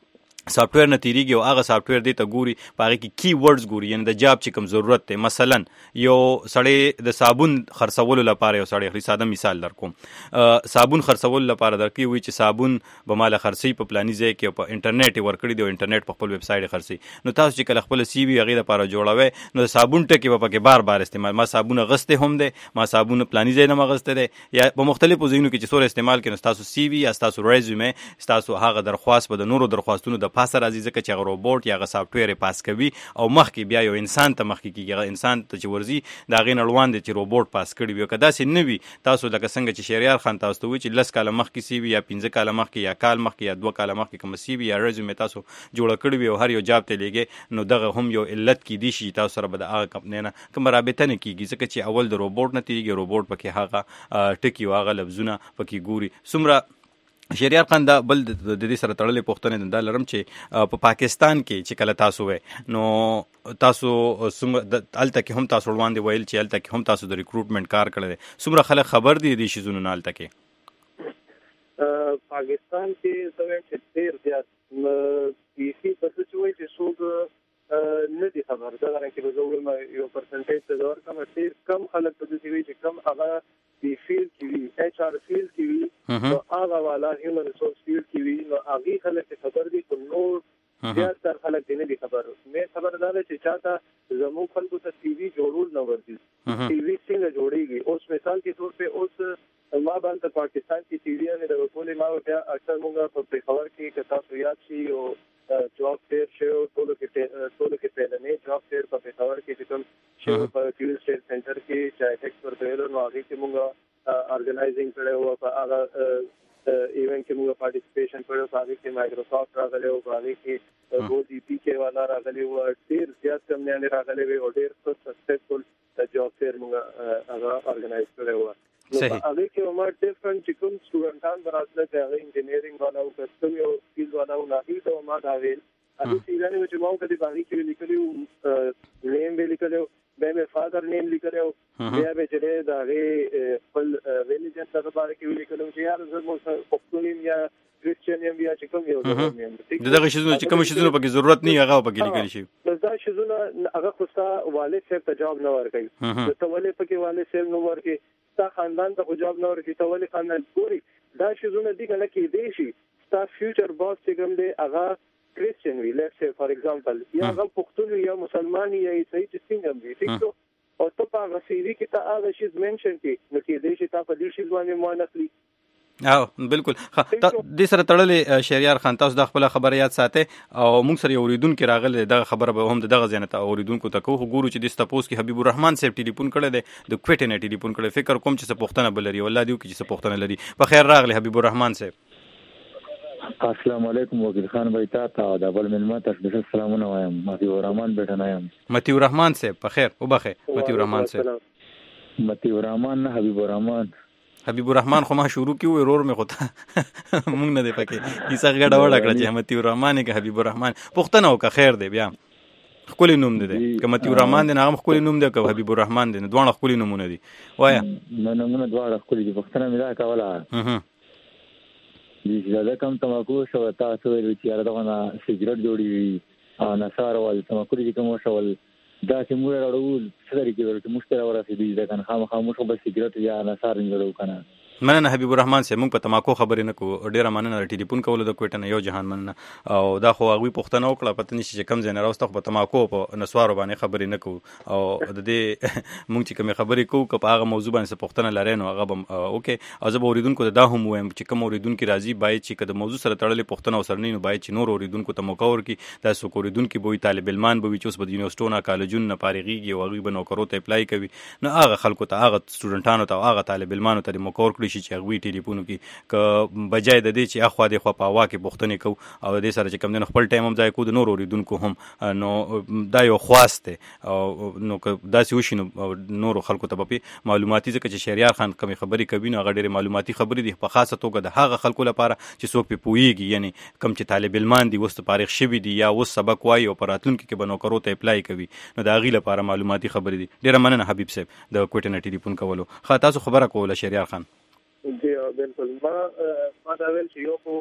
سافټویر نه تیریږي او هغه سافټویر دی ته ګوري په هغه کې کی ورډز ګوري یعنی د جاب چې کوم ضرورت دی. مثلا یو سړی د صابون خرڅولو لپاره یو سړی خري ساده مثال در کوم صابون خرڅولو لپاره درکې وي چې صابون به مال خرڅي په پلاني ځای کې په انټرنیټ ورکړي دی او انټرنیټ په خپل ویب سایټ خرڅي. نو تاسو چې کله خپل سی وی هغه لپاره جوړوي نو صابون ټکی په کې بار بار استعمال ما صابون غسته هم دی ما صابون پلاني ځای نه مغسته دی یا په مختلفو ځایونو کې چې سور استعمال کړي تاسو سی وی یا تاسو ریزومه تاسو هغه درخواست به د نورو درخواستونو د پاسه راځي ځکه چې هغه روبوټ یا هغه سافټویر پاس کوي او مخکې بیا یو انسان ته مخکې کېږي هغه انسان ته چې ورځي د هغې نه لوان دی چې روبوټ پاس کړي وي. که داسې نه وي تاسو لکه څنګه چې شهریار خان تاسو ته وایي چې لس کاله مخکې سی وي یا پنځه کاله مخکې یا کال مخکې یا دوه کاله مخکې کومه سی وي یا ریزومې تاسو جوړه کړې وي او هر یو جاب ته لیږئ نو دغه هم یو علت کیدی شي تاسو سره به د هغه کمپنۍ نه کومه رابطه نه کېږي ځکه چې اول د روبوټ نه تېرېږي روبوټ پکې هغه ټکي او هغه لفظونه پکې ګوري. څومره شهریار خان دا بل د دې سره تړلې پوښتنه دا لرم چې په پاکستان کې چې کله تاسو وې نو تاسو هلته کې هم تاسو وړاندې ویل چې هلته کې هم تاسو د ریکروټمنټ کار کړی دی. څومره خلک خبر دي دې شیزونو نه هلته کې؟ پاکستان کې زه وایم چې ډېر زیات بیخي په څه چې وایي چې څوک نه دي خبر. دا رنګه کې زه وایم یو پرسنټیج ته زه ورکړم ډېر کم خلک په دې وایي چې کم هغه دی فیلډ کې وي ایچ آر فیلډ کې وي نو هغه والا هیومن ریسورس فیلډ کې وي نو هغه خلک خبر دي خو نور زیاتره خلک نه دي خبر. مې خبردار چې چاته زموږ خلکو ته ټي وي جوړول نه ورځي ټي وي څنګه جوړیږي. اوس مثال کې طور په اوس ما باندې پاکستان کې ټي وي نه د ټولې ما بیا اکثر موږ په پیښور کې که تاسو یاد شي او جاب فیر شو ټولو کې ټولو کې پیلنې جاب فیر په پیښور کې چې کوم شو په فیوډ سټیټ سنټر کې چې ټیکس ورته ویلو نو هغه کې موږ ارګنایزینګ کړو او په هغه ایونت کې موږ پارټیسپیشن کړو. هغه کې مایکروسافټ راغلی او هغه کې او جی پی کې والا راغلی او ډېر زیات کمپنیانې راغلي او ډېر سکسسفل جاب فیر موږ هغه ارګنایز کړو. صحیح. هغه کې عمر ډیفرنٹ چې کوم سټوډنټان براتله چې هغه انجینیرینګ والا او کسټم یو سکیل والا او نه هیڅ او ما دا ویل هغه چې ځانې چې ما کدي باندې کې لیکلو نیم به لیکلو به مې فادر نیم لیکلو بیا به چې دا غي خپل ریلیجن څخه باندې کې لیکلو چې یار زه مو پښتون یا کریسچن یم یا چې کوم یو یم دغه شیزونه چې کوم شیزونه پکې ضرورت نه هغه پکې لیکل شي دا شیزونه هغه خو ستا والد صاحب ته جواب نه ورکوي ته ولې پکې والد صاحب نو ورکوي ستا خاندان ته جواب نه ورکوي ته ولې خاندان ګوري دا شیزونه دي کنه کې دی شي ستا فیوچر باس چې کوم دی هغه کریسچن وی لیټس سے فار ایگزامپل یا هغه پښتون یا مسلمان یا عیسائی چې څنګه وي ٹھیک تو او ته په هغه سیوی کې ته هغه شیز منشن کې نو کې دی چې تا په دې شیز باندې مو نه اخلي. او بالکل د سره تړلې شهریار خان تاسو د خپل خبره یاد ساتي او موږ سره اوریدونکو راغله دغه خبره به هم دغه ځنه ته اوریدونکو ته کوو ګورو چې د ستپوس کې حبیب الرحمن صاحب ټلیفون کړی دی د کوټې نه ټلیفون کړی فکر کوم چې څه پښتنه بلري والله دیو کې څه پښتنه لري. په خیر راغلی حبیب الرحمن صاحب. السلام علیکم وکیل خان بھائی تا تا دا بل من تاسو ته سلامونه وایم. متي الرحمن بیٹه نه یم. متي الرحمن صاحب په خیر او بخیر. متي الرحمن صاحب متي الرحمن نه حبیب الرحمن حبیب الرحمن خو ما شروع کیو ورور مې خو مونږ نه دی پکې کیسه غډه وډه کړه چې متي الرحمن کې حبیب الرحمن پښتنه او که خیر دی بیا خپل نوم دی که متي الرحمن دی نه خپل نوم دی که حبیب الرحمن دی دوه خپل نومونه دي وایا نه نومونه دوه خپل دي پښتنه مې دا کوله دې دا کوم تماکو شو تاسو ویل چې یاره دا نه سیګریټ جوړي او نثار ول تماکو دي کوم شول دا چې موږ راوړل څه لري چې موږ ته ورسېدي دا کنه خامخا موږ به سیګریټ یا نثار نه جوړو کنه. مننه حبیب الرحمن صاحب موږ په تماکو خبرې نه کوو ډیره مننه ټلیفون کول د کوټه نه یو جهان مننه او دا خو هغه پښتنه وکړه پته نشي چې کم ځای نه راوسته په تماکو په نسوارو باندې خبرې نه کوو او د دې موږ چې کوم خبرې کوو که په هغه موضوع باندې پښتنه لري نو هغه اوکې او زه به اوریدونکو دا هم وایم چې کوم اوریدونکو راځي باید چې کله موضوع سره تړلې پښتنه او سرنی نو باید چې نور اوریدونکو ته موقع ورکړي دا څوک اوریدونکو به طالب علمان به چې اوس په یونیورسيټو نه کالجونو نه فارغيږي او هغه به نوکرو ته اپلای کوي نو هغه خلکو ته هغه سټوډنټانو ته هغه طالب علمانو ته موقع ورکړي چې هغه ټلیفون کې ک بجای د دې چې اخوا د خوا په هوا کې پښتنې کو او د دې سره چې کم دین خپل ټایم هم ځای کو د نور اوریدونکو هم نو دا یو خواسته او نو دا سی وشي نو نور خلکو ته په معلوماتي ځکه چې شهریار خان کوم خبرې کوي نو هغه ډېر معلوماتي خبرې دي په خاصه توګه د هغه خلکو لپاره چې څوک په پويږي یعنی کم چې طالب علمان دي وست فارغ شوي دي یا وست سبق وایي او پراتلونکو کې بنو کرو ته اپلای کوي نو دا غي لپاره معلوماتي خبرې دي. ډېر مننه حبیب صاحب د کوټه نه ټلیفون کولو. خا تاسو خبره کوله شهریار خان. جی بالکل ما ما دا ویل چې یو کو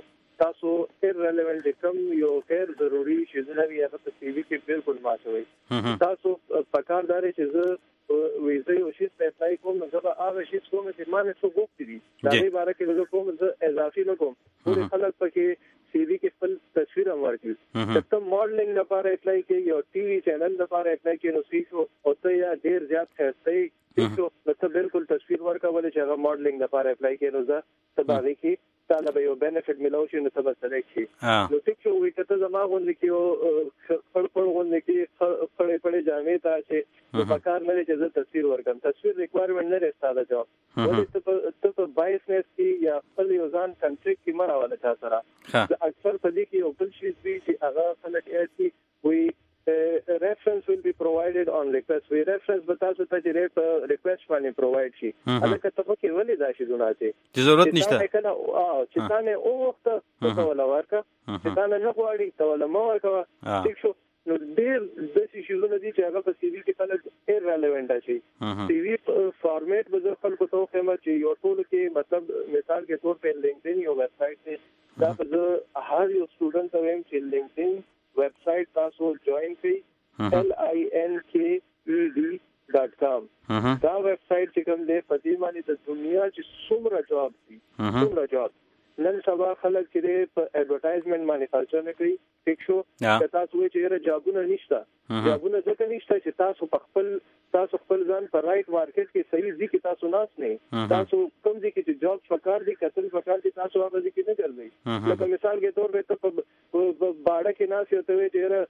تاسو irrelevant کم یو غیر ضروری شیزونه وي هغه په سی وی کې بالکل ماچوي تاسو پکاردار چې زه ویزه او شي په اپلای کوم نو دا هغه شي کوم چې ما نه څه وګورئ دي دا به باره کې زه کوم زه اضافي نه کوم ټول خلک پکې سی وی کې خپل تصویر هم ورکړي چې ته ماډلینګ لپاره اپلای کې یو ټي وی چینل لپاره اپلای کې نو سیسو او ته یا ډیر زیات خرڅي چې نو ته بالکل تصویر ورکول چې هغه ماډلینګ لپاره اپلای کې نو زه تباغي کې طالب یو بینیفټ ملو شي نو ته سلیکټ شي نو ټیک شو وي ته زما غوندې کې او خپل خپل غوندې کې خړې خړې جامې ته چې په کار نه چې زه تصویر ورکم تصویر ریکوایرمنت نه رساله جواب ولې ته ته په بایسنس کې یا خپل یو ځان کنټریکټ کې مړه ولا چا سره اکثر په دې کې یو بل شي چې هغه خلک یې وي Uh, reference will be provided on request. We reference بتا څه ته چې request باندې provide شي. هغه کته کې ولې دا شي دونه چې ضرورت نشته. او چې تاسو او وخت ته ولا ورکا چې تاسو نه غواړئ ته ولا مو ورکا ټیک شو نو ډیر د شي شونه دي چې هغه په سی وی کې خلک irrelevant شي. سی وی فارمیټ به خلکو ته خمه چې یو ټول کې مطلب مثال کې تور په لینکډین یو ویب سټ دی دا په هر یو سټوډنټ ته ویم چې لینکډین ویب سټ تاسو جوائن کړئ L I N K E D dot com دا ویب سټ چې کوم دی په دې باندې د دنیا چې څومره جواب دي څومره جواب نن سبا خلک چې په ایڈورټایزمنت باندې خرچ نه کوي ټیک شو تاسو وایي چې را جابونه نشته جابونه ځکه نشته چې تاسو په خپل تاسو خپل ځان په رائټ مارکیټ کې صحیح ځکه چې تاسو ناس نه تاسو کوم ځکه چې جاب فکر دي کتل فکر دي تاسو هغه ځکه نه ګرځي لکه مثال کې تور به ته په باړه کې ناس یو ته وایي چې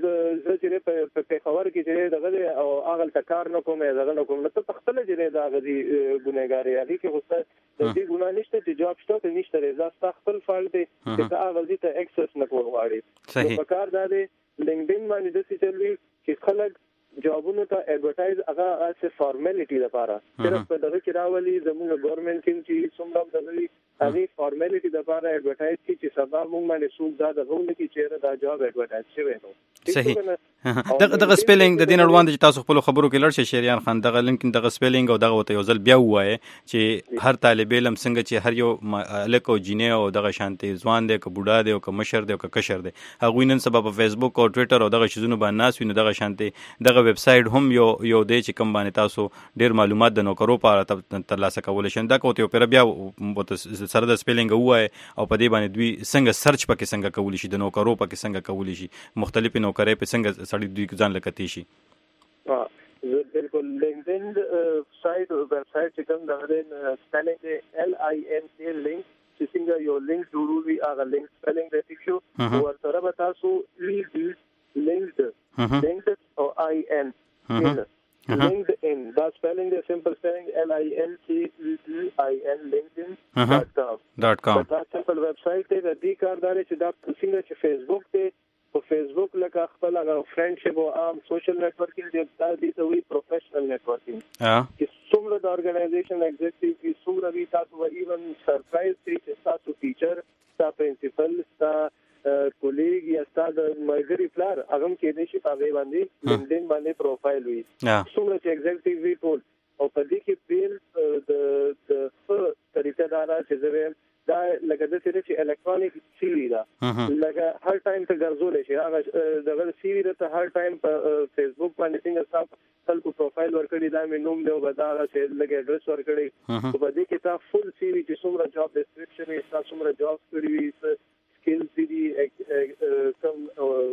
زه چې په خبر کې چې دغه او هغه تکار نه کوم دغه نه کوم نو ته خپل چې دا غدي ګناګاری هغه کې غوسه د دې ګنا نشته چې جاب شته نشته رضا خپل فایل دی چې هغه ځي ته اکسس نه کوو غواړي صحیح په کار دا دی لینکډین باندې د څه چلوي چې خلک جابونو ته ایڈورټایز هغه اس فارمالیټي لپاره صرف په دغه کې راولي زموږ ګورنمنت کې څومره دغه هغه فارمالیټي لپاره ایڈورټایز کی چې سبا موږ باندې سود زیاده غوښنه کی چې دا جاب ایڈورټایز شوی نو صحیح دغه دغه سپیلینګ د دین اړوند چې تاسو خپل خبرو کې لړ شي شریان خان دغه لینک دغه سپیلینګ او دغه وته یو ځل بیا وایي چې هر طالب علم څنګه چې هر یو الکو جینې او دغه شانتي ځوان دی که بوډا دی او که مشر دی او که کشر دی هغه نن سبا په فیسبوک او ټوئیټر او دغه شیزونو باندې ناس ویني دغه شانتي دغه ویب سټ هم یو یو دی چې کوم باندې تاسو ډیر معلومات د نوکرو په ترلاسه کولای شئ دا کوته پر بیا سره د سپیلینګ وایي او په دې باندې دوی څنګه سرچ پکې څنګه کولی شي د نوکرو پکې څنګه کولی شي مختلفې نوکرې په څنګه سړي دوی ځان لکتی شي ها بالکل لینکډین سایت او ویب سټ چې کوم دغه سپیلینګ L I N K لینک چې څنګه یو لینک جوړوي هغه لینک سپیلینګ د ټیک شو او سره به تاسو لی لینکډ لینکډ او I N LinkedIn دا سپیلینګ د سمپل سپیلینګ L I N K E D I N LinkedIn dot com دا سمپل ویب سټ دی د دې کاردار چې دا څنګه چې فیسبوک دی په فیسبوک لکه خپل هغه فرندشپ او عام سوشل نیټورکینګ دی دا دي ته وی پروفیشنل نیټورکینګ ها چې څومره د ارګنایزیشن ایگزیکټیو کی څومره وی تاسو ایون سرپرایز دی چې تاسو ټیچر تاسو پرنسپل تاسو کولیګ یا تاسو ملګری پلار هغه کې دې شي په باندې لینکډین باندې پروفایل وي څومره چې ایگزیکټیو وی ټول او په دې کې بیل د د طریقه دارا چې زه دا لکه د سره چې الکترونیک سی وی دا لکه هر ټایم ته ګرځول شي هغه دغه سی وی ته هر ټایم په فیسبوک باندې څنګه تاسو خپل پروفایل ورکړی دا مې نوم دی او بداله چې لکه ایڈریس ورکړی په دې کې تاسو فل سی وی چې څومره جاب ډیسکرپشن یې تاسو څومره جاب کړی وي سکلز دي کوم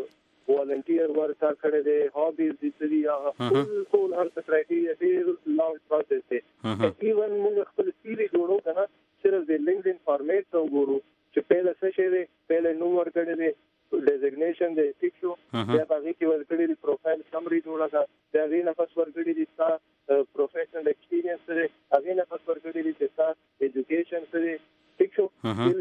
والنټیر ورک کړی دی هابیز دي هغه ټول هر څه کرایټیریا دی لانګ پروسس دی ایون موږ خپل سی وی جوړو کنه صرف د لینکډین فارمیټ ته وګورو چې پهله څه شی دی پهله نوم ورکړی دی ډیزګنیشن دی ټیک شو بیا هغه کې ورکړی دی پروفایل سمری جوړه کا بیا غي نه پس ورکړی دی تا پروفیشنل ایکسپیرینس دی هغه نه پس ورکړی دی چې تا ایجوکیشن دی ټیک شو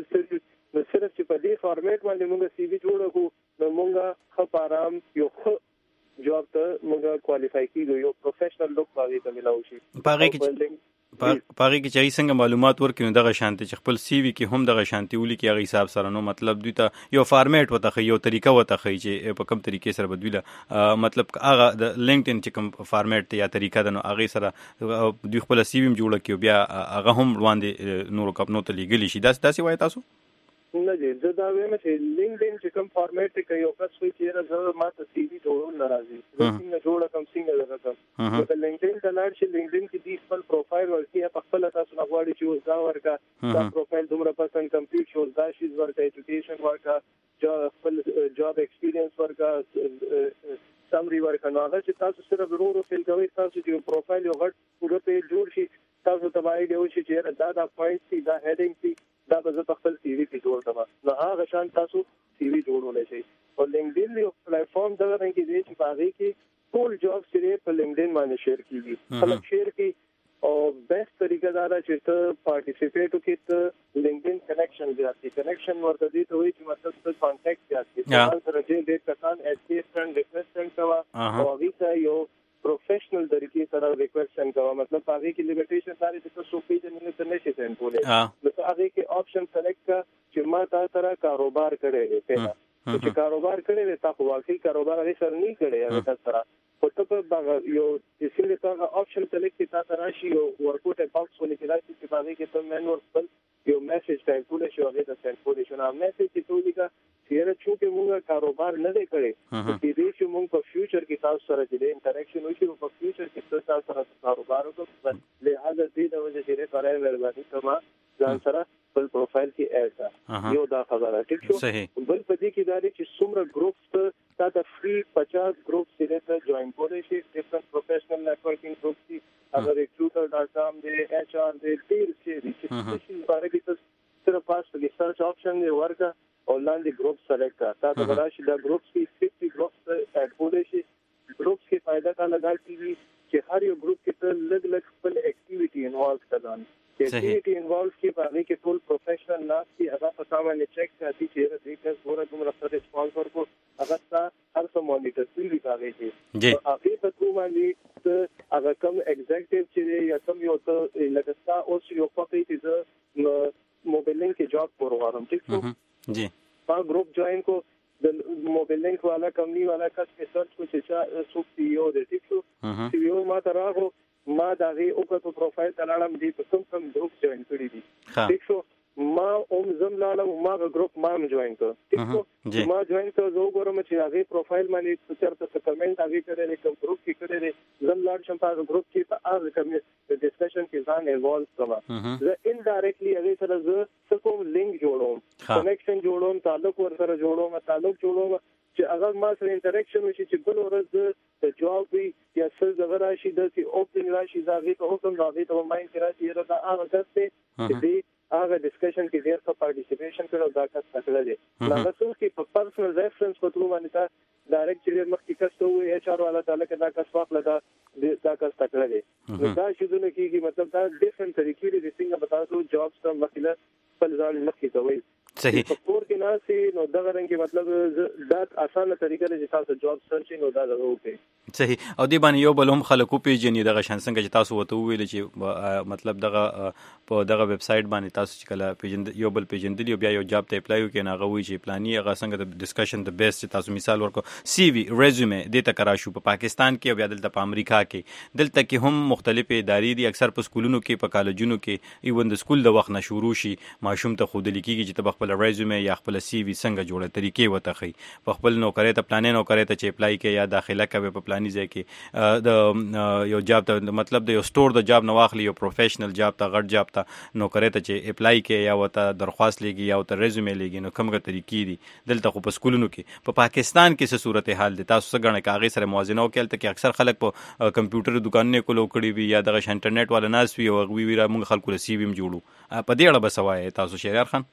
نو صرف چې په دې فارمیټ باندې موږ سی وی جوړو کو نو موږ خپ آرام یو جاب ته موږ کوالیفای کیږو یو پروفیشنل لوک باندې ته ملاوي شي پاره کې پاره کې چې څنګه معلومات ورکړي دغه شانتي چې خپل سی وی کې هم دغه شانتي ولي کې هغه حساب سره نو مطلب دوی ته یو فارمیټ وته خي یو طریقه وته خي چې په کوم طریقې سره بدویله مطلب هغه د لینکډین چې کوم فارمیټ یا طریقه ده نو هغه سره دوی خپل سی وی جوړ کړي بیا هغه هم وړاندې نور کپنو ته لګلی شي داس داسې وای تاسو نه دي زه دا وایم چې لینکډین چې کوم فارمیټ کې یو کس وي چې زه ماته سی وی جوړول ناراضي زه څنګه جوړ کوم څنګه لګم نو لینکډین ته لاړ شي لینکډین کې دې خپل پروفایل ورکړي په خپل تاسو نه غواړي چې دا ورکا دا پروفایل دومره پسند کمپلیټ شو دا شي ورکا ایجوکیشن ورکا خپل جاب ایکسپیرینس ورکا سمری ورکا نو هغه چې تاسو سره ورورو فیل کوي تاسو چې پروفایل یو غټ پوره پیج جوړ شي تاسو ته وایي دی چې دا دا پوینټ سي دا هډینګ سي دا به زه خپل سی وی کې جوړ کړم نو هغه شان تاسو سی وی جوړولای شئ او لینکډین یو پلیټ فارم دا رنګ دی چې باغې کې ټول جاب چې په لینکډین باندې شیر کیږي خلک شیر کوي او بیسټ طریقه دا ده چې ته پارټیسیپیټ وکړې ته لینکډین کنیکشن زیاتې کنیکشن ورته دي ته وایي چې مطلب ته کانټیکټ زیاتې سره چې ډېر کسان ایس پی فرند ریکویسټ سند کوه او هغې ته یو پروفیشنل طریقې سره ریکویسټ سند کوه مطلب هغې کې لیمیټیشن دا دی چې ته څو پیژنې ته نشي سند کولی نو ته هغې کې آپشن سلیکټ کړه چې ما تا سره کاروبار کړی دی پیدا چې کاروبار کړی دی تا خو واقعي کاروبار هغې سره نه کړی هغې تا سره خو ته په یو چې څنګه ته هغه آپشن سلیکټ کړې تا ته راشي یو ورکوټ باکس ولیکې راشي چې په هغې کې ته مینور خپل یو میسیج ټایپ کولی شي هغې ته سند کولی شي نو هغه میسیج چې ته ولیکه چې یاره چونکې موږ کاروبار نه دی کړی کېدای شي موږ په فیوچر کې تاسو سره چې دی انټریکشن وشي په فیوچر کې ته تاسو سره کاروبار وکړو لهذا دې د وجې چې برای مهرباني کومه ځان سره خپل پروفایل کې اډ کړه یو دا خبره ټیک شو بل په دې کې دا دی چې څومره ګروپس ته د فری پچاس ګروپ سره ته جوائن کولی شي ډیفرنٹ پروفیشنل نیټورکینګ ګروپ دي هغه ریکروټر ډاټ کام دی ایچ آر دی ډېر څه دي چې څه باره کې تاسو صرف پاس په سرچ آپشن دی ورکا او لاندې ګروپ سلیکټ کړه تاسو به راشي دا ګروپس کې پچاس ګروپس اډ کولی شي ګروپس کې فائدہ کا لگا ټي وي چې هر یو ګروپ کې ته لږ لږ خپل اکټیویټي انوالو کړئ اکټیویټي انوالو کې باندې کې ټول پروفیشنل ناس کې هغه په سامان چیک کوي چې دې کس ګوره کوم رسته ریسپانس ورکو هغه تا هر څه مانیټر کوي کوي چې هغه په کوم باندې هغه کوم ایگزیکټیو چې یا کوم یو ته لګستا او یو پاتې چې موبایل لینک کې جاب پروګرام ټیک شو جی په ګروپ جوائن کو د موبایل لینک والا کمپنی والا کس په سرچ کو چې څو سی او د ټیک شو سی او ما تراغو ما دا غي او په پروفایل تلاړم دي په کوم کوم ګروپ جوائن کړی دي ټیک شو ما اوم زم لاله ما ګروپ ما جوائن کړ ټیک شو ما جوائن کړ زه وګورم چې هغه پروفایل باندې چرته څه کمنټ هغه کړی کوم ګروپ کې کړی زم لاړ شم په ګروپ کې په هغه کوم ډسکشن کې ځان انوالو کړم زه انډایرکټلی هغه سره زه کوم لینک جوړوم کنیکشن جوړوم تعلق ور سره جوړوم تعلق جوړوم چې هغه ما سره انټریکشن وشي چې بل ورځ د جواب وي یا څه د راشي د سی اوپن راشي زاغي ته حکم راځي ته ماین کې راځي دا هغه څه چې دی هغه ډسکشن کې ډیر څه پارټیسیپیشن کړو دا څه څه دی هغه څه چې په پرسنل ریفرنس په تور باندې تا ډایرکټ چې مخکې کسته وي ایچ آر والا تعالی کې دا کس واخله دا دا کس تکړه دی نو دا شیدونه کېږي مطلب دا ډیفرنٹ طریقې دي څنګه بتاو جابس ته مخکله خپل ځان مخکې کوي صحیح په کور کې ناسي نو دا غرنګ مطلب دا اسانه طریقه ده چې تاسو جاب سرچینګ او دا وکړئ صحیح او دی باندې یو بل هم خلکو پیژنې دغه شان څنګه چې تاسو وته ویل چې مطلب دغه په دغه ویب سټ باندې تاسو چې کله پیژند یو بل پیژندلی بیا یو جاب ته اپلای وکړي نه غوي چې پلاني هغه څنګه د ډسکشن د بیس چې تاسو مثال ورکو سی وی ریزومه دې ته کرا شو په پاکستان کې بیا دلته په امریکا کې دلته کې هم مختلفې ادارې دي اکثر په سکولونو کې په کالجونو کې ایون د سکول د وخت نه شروع شي ماشوم ته خود لیکيږي چې خپل ریزومه یا خپل سی وی څنګه جوړه طریقې وته خي په خپل نوکری ته پلان نوکری ته چې اپلای کې یا داخله کوي په پلاني ځای کې د یو جاب ته مطلب د یو سٹور د جاب نواخلی یو پروفیشنل جاب ته غټ جاب ته نوکری ته چې اپلای کې یا وته درخواست لګي یا وته ریزومه لګي نو کومه طریقې دي دلته خو په سکولونو کې په پاکستان کې څه صورتحال دي تاسو څنګه غنه کاغذ سره موازنه وکړل ته کې اکثر خلک په کمپیوټر دکانونو کې لوکړي وي یا د انټرنیټ والا ناس وي او وی وی را موږ خلکو له سی وی م جوړو په دې اړه بسوای تاسو شهریار خان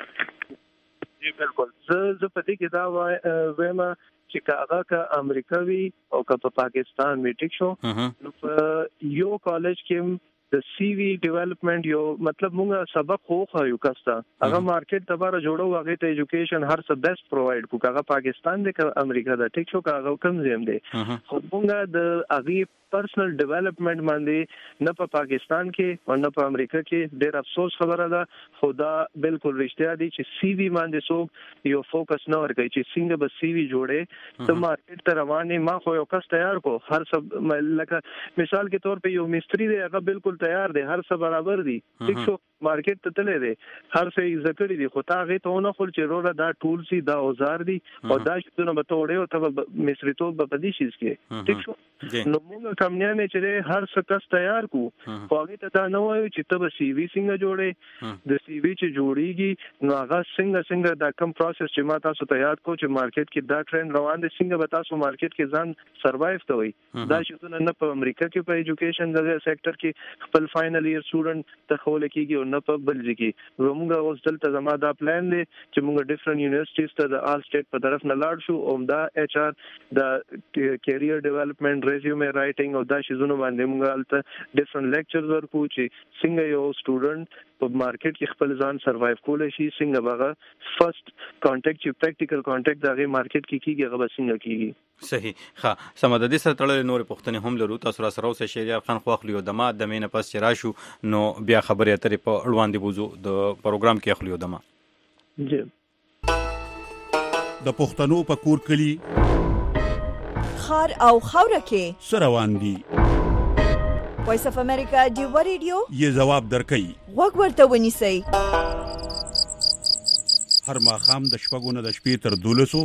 جی بالکل زه زه په دې کې دا وایم چې کاغه کا امریکاوي او کا په پاکستان می ټیک شو نو په یو کالج کې د سی وی ډیولپمنٹ یو مطلب موږ سبق خو خو یو کستا هغه مارکیټ تباره جوړو هغه ته ایجوکیشن هر څه بیسټ پرووایډ کو هغه پاکستان دی که امریکا دا ټیک شو هغه کم زم دی خو موږ د هغه پرسنل ډیولپمنٹ باندې نه په پاکستان کې او نه په امریکا کې ډېر افسوس خبره ده. خدا بالکل رښتیا دي چې سی وی باندې څوک یو فوکس نه ورکوي چې څنګه به سی وی جوړې ته مارکیټ ته روانې. ما خو یو کس تیار کو هر څه لکه مثال کے طور په یو مستری دی هغه بالکل تیار دی هر څه برابر دي ٹھیک شو مارکیټ ته تللی دی هر څه ذکر دي خو تا هغه ته نه خل چې روړه دا ټول سي دا اوزار دي او دا شتونه به توړې او ته مصری ته په دې شي کې ٹھیک شو. نو موږ کمنیانه چې هر څه کس تیار کو خو هغه ته دا نه وایو چې ته به سی وی څنګه جوړې د سی وی چې جوړیږي نو هغه څنګه څنګه دا کم پروسس چې ما تاسو ته یاد کو چې مارکیټ کې دا ټرند روان دي څنګه به تاسو مارکیټ کې ځان سروایو ته وي. دا شتونه نه په امریکا کې په ایجوکیشن د سېکټر کې خپل فائنل ایئر سټوډنټ ته خول کېږي او نه په بل ځای کې. موږ اوس دلته زما دا پلان دی چې موږ ډیفرنٹ یونیورسيټیز ته د آل سټیټ په طرف نه لاړ شو او دا ایچ آر د کیریئر ډیولپمنٹ ریزیومه رائټینګ او دا شیزونه باندې موږ الته ډیفرنٹ لیکچرز ورکو چې څنګه یو سټوډنټ په مارکیټ کې خپل ځان سروایو کولای شي څنګه بغه فرست کانټیکټ چې پریکټیکل کانټیکټ دغه مارکیټ کې کیږي هغه څنګه کیږي. صحیح. ښه سمه د دې سره تړلې نور پوښتنې هم لرو. تاسو را سره اوسه شهریار خان خواخلی او دما د مینه پس چې راشو نو بیا خبرې اترې په اړوند بوزو د پروګرام کې اخلي او دما جی د پښتنو په کور کلی خار او خوره کې سروان دي. وایس اف امریکا ډیو ریډیو یې جواب درکې وګ ورته ونیسئ. هر ماښام د شپږو نه د شپې تر دولسو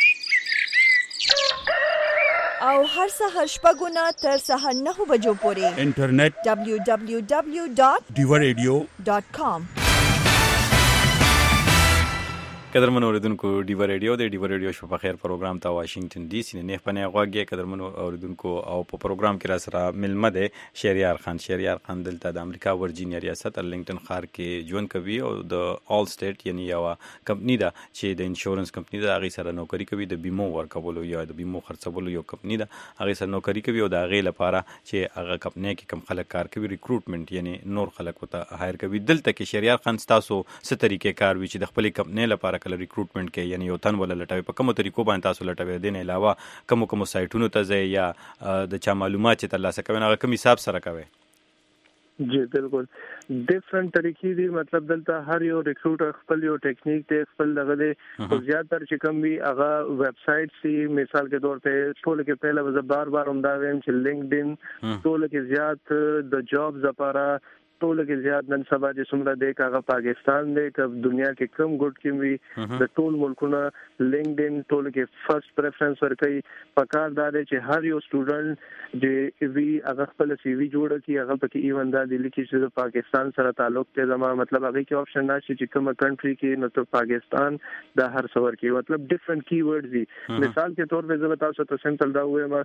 او هر سهار شپږو نه تر سهار نهو بجو پورې انټرنیټ دبلیو دبلیو دبلیو ډاٹ ډیو ریډیو ډاٹ کام. قدرمن اوریدونکو ډیو ریډیو د ډیو ریډیو شو په خیر پروګرام ته واشنگټن ډي سي نه پنه غواګي. قدرمن اوریدونکو او په پروګرام کې را سره ملمه ده شهریار خان. شهریار خان دلته د امریکا ورجینیا ریاست ارلنګټن ښار کې ژوند کوي او د آل سټیټ یعنی یو کمپنی ده چې د انشورنس کمپنی ده هغه سره نوکری کوي د بیمو ورکولو یا د بیمو خرڅولو یو کمپنی ده هغه سره نوکری کوي او د هغه لپاره چې هغه کمپنی کې کم خلک کار کوي ریکروټمنټ یعنی نور خلک وته هایر کوي. دلته کې شهریار خان تاسو څه طریقې کار وی چې د خپل کمپنی لپاره کله ریکروټمنټ کې یعنی یو تن ولا لټوي په کومو طریقو باندې تاسو لټوي دین علاوه کوم کوم سایټونو ته ځي یا د چا معلومات چې ترلاسه کوي هغه کوم حساب سره کوي؟ جی بالکل ډیفرنٹ طریقې دي. مطلب دلته هر یو ریکروټر خپل یو ټیکنیک ته خپل دغه دی او زیاتره چې کوم وی هغه ویب سایټ سي مثال کے طور په ټول کې پہله وز بار بار عمدا ویم چې لینکډین ټول کې زیات د جابز لپاره ټول کې زیات نن سبا چې څومره دی کاغه پاکستان دی ک دنیا کې کم ګډ کې وي د ټول ملکونو لینکډین ټول کې فرست پریفرنس ورکوي. پکار دا دی چې هر یو سټوډنټ چې وی هغه خپل سی وی جوړ کړي هغه پکې ایون دا دی لیکي چې پاکستان سره تعلق ته زما مطلب هغه کې آپشن نشي چې کومه کنټری کې نو ته پاکستان د هر څور کې مطلب ډیفرنٹ کی ورډز دي. مثال کے طور په زه تاسو ته سمپل دا وایم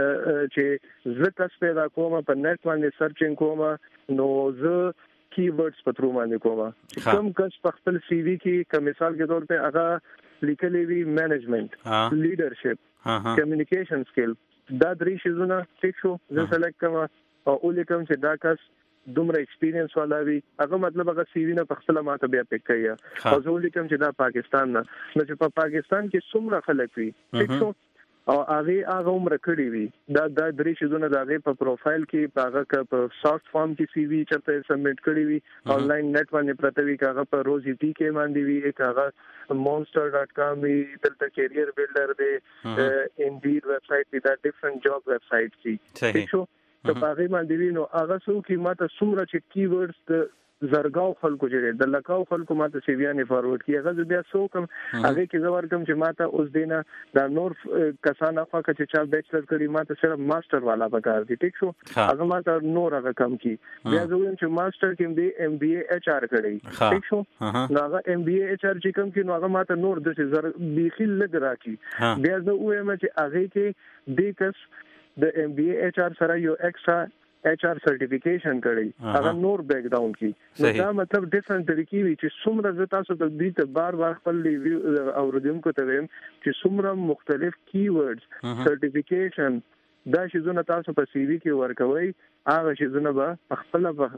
چې زه تاسو پیدا کوم په نت باندې سرچینګ کوم نو زه کی ورډز په ترو باندې کوم کوم کس په خپل سی وی کې کوم مثال کے طور په هغه لیکلې وی مینجمنٹ لیډرشپ کمیونیکیشن سکل دا درې شیزونه ټیک شو زه سلیکټ کوم او ولیکم چې دا کس دومره ایکسپیرینس والا وي هغه مطلب هغه سی وی نه په خپل ماته بیا پک کوي او زه ولیکم چې دا پاکستان نه نو چې په پاکستان کې څومره خلک وي ټیک شو او هغه هغه عمر کړی وي دا د درې شیزونه د هغه په پروفایل کې هغه په سافت فارم کې سی وی چرته سبمټ کړی وي آنلاین نیټ باندې پرته وي هغه په روزي ټی کې باندې وي هغه مونستر ډاٹ کام وي دلته کیریئر بیلډر دی انډید ویب سټ دی دا ډیفرنٹ جاب ویب سټ دي ٹھیک شو ته هغه باندې وي نو هغه څو کې ماته څومره چې کی ورډز زرګاو خلکو چې د لکاو خلکو ماته سی وی نه فارورډ کیږي هغه بیا څو کم هغه کې زور کم چې ماته اوس دینه دا نور کسان افا چې چا بیچلر کړي ماته صرف ماستر والا پکار دي ټیک شو هغه ماته نور هغه کم کی بیا زه وایم چې ماستر کې دی ایم بی اے ایچ آر کړي ټیک شو نو هغه ایم بی اے ایچ آر چې کم کې نو هغه ماته نور د زر بیخي لګ راکی بیا زه وایم چې هغه کې د کس د ایم بی اے ایچ آر سره یو ایکسترا ایچ آر سرټیفیکیشن کړی هغه نور بیک ډاون کی دا مطلب ډیفرنٹ طریقې وی چې څومره ز تاسو د دې ته بار بار خپل ریویو اوردونکو ته ویم چې څومره مختلف کی ورډز سرټیفیکیشن دا شیزونه تاسو په سی وی کې ورکوي هغه شیزونه به خپل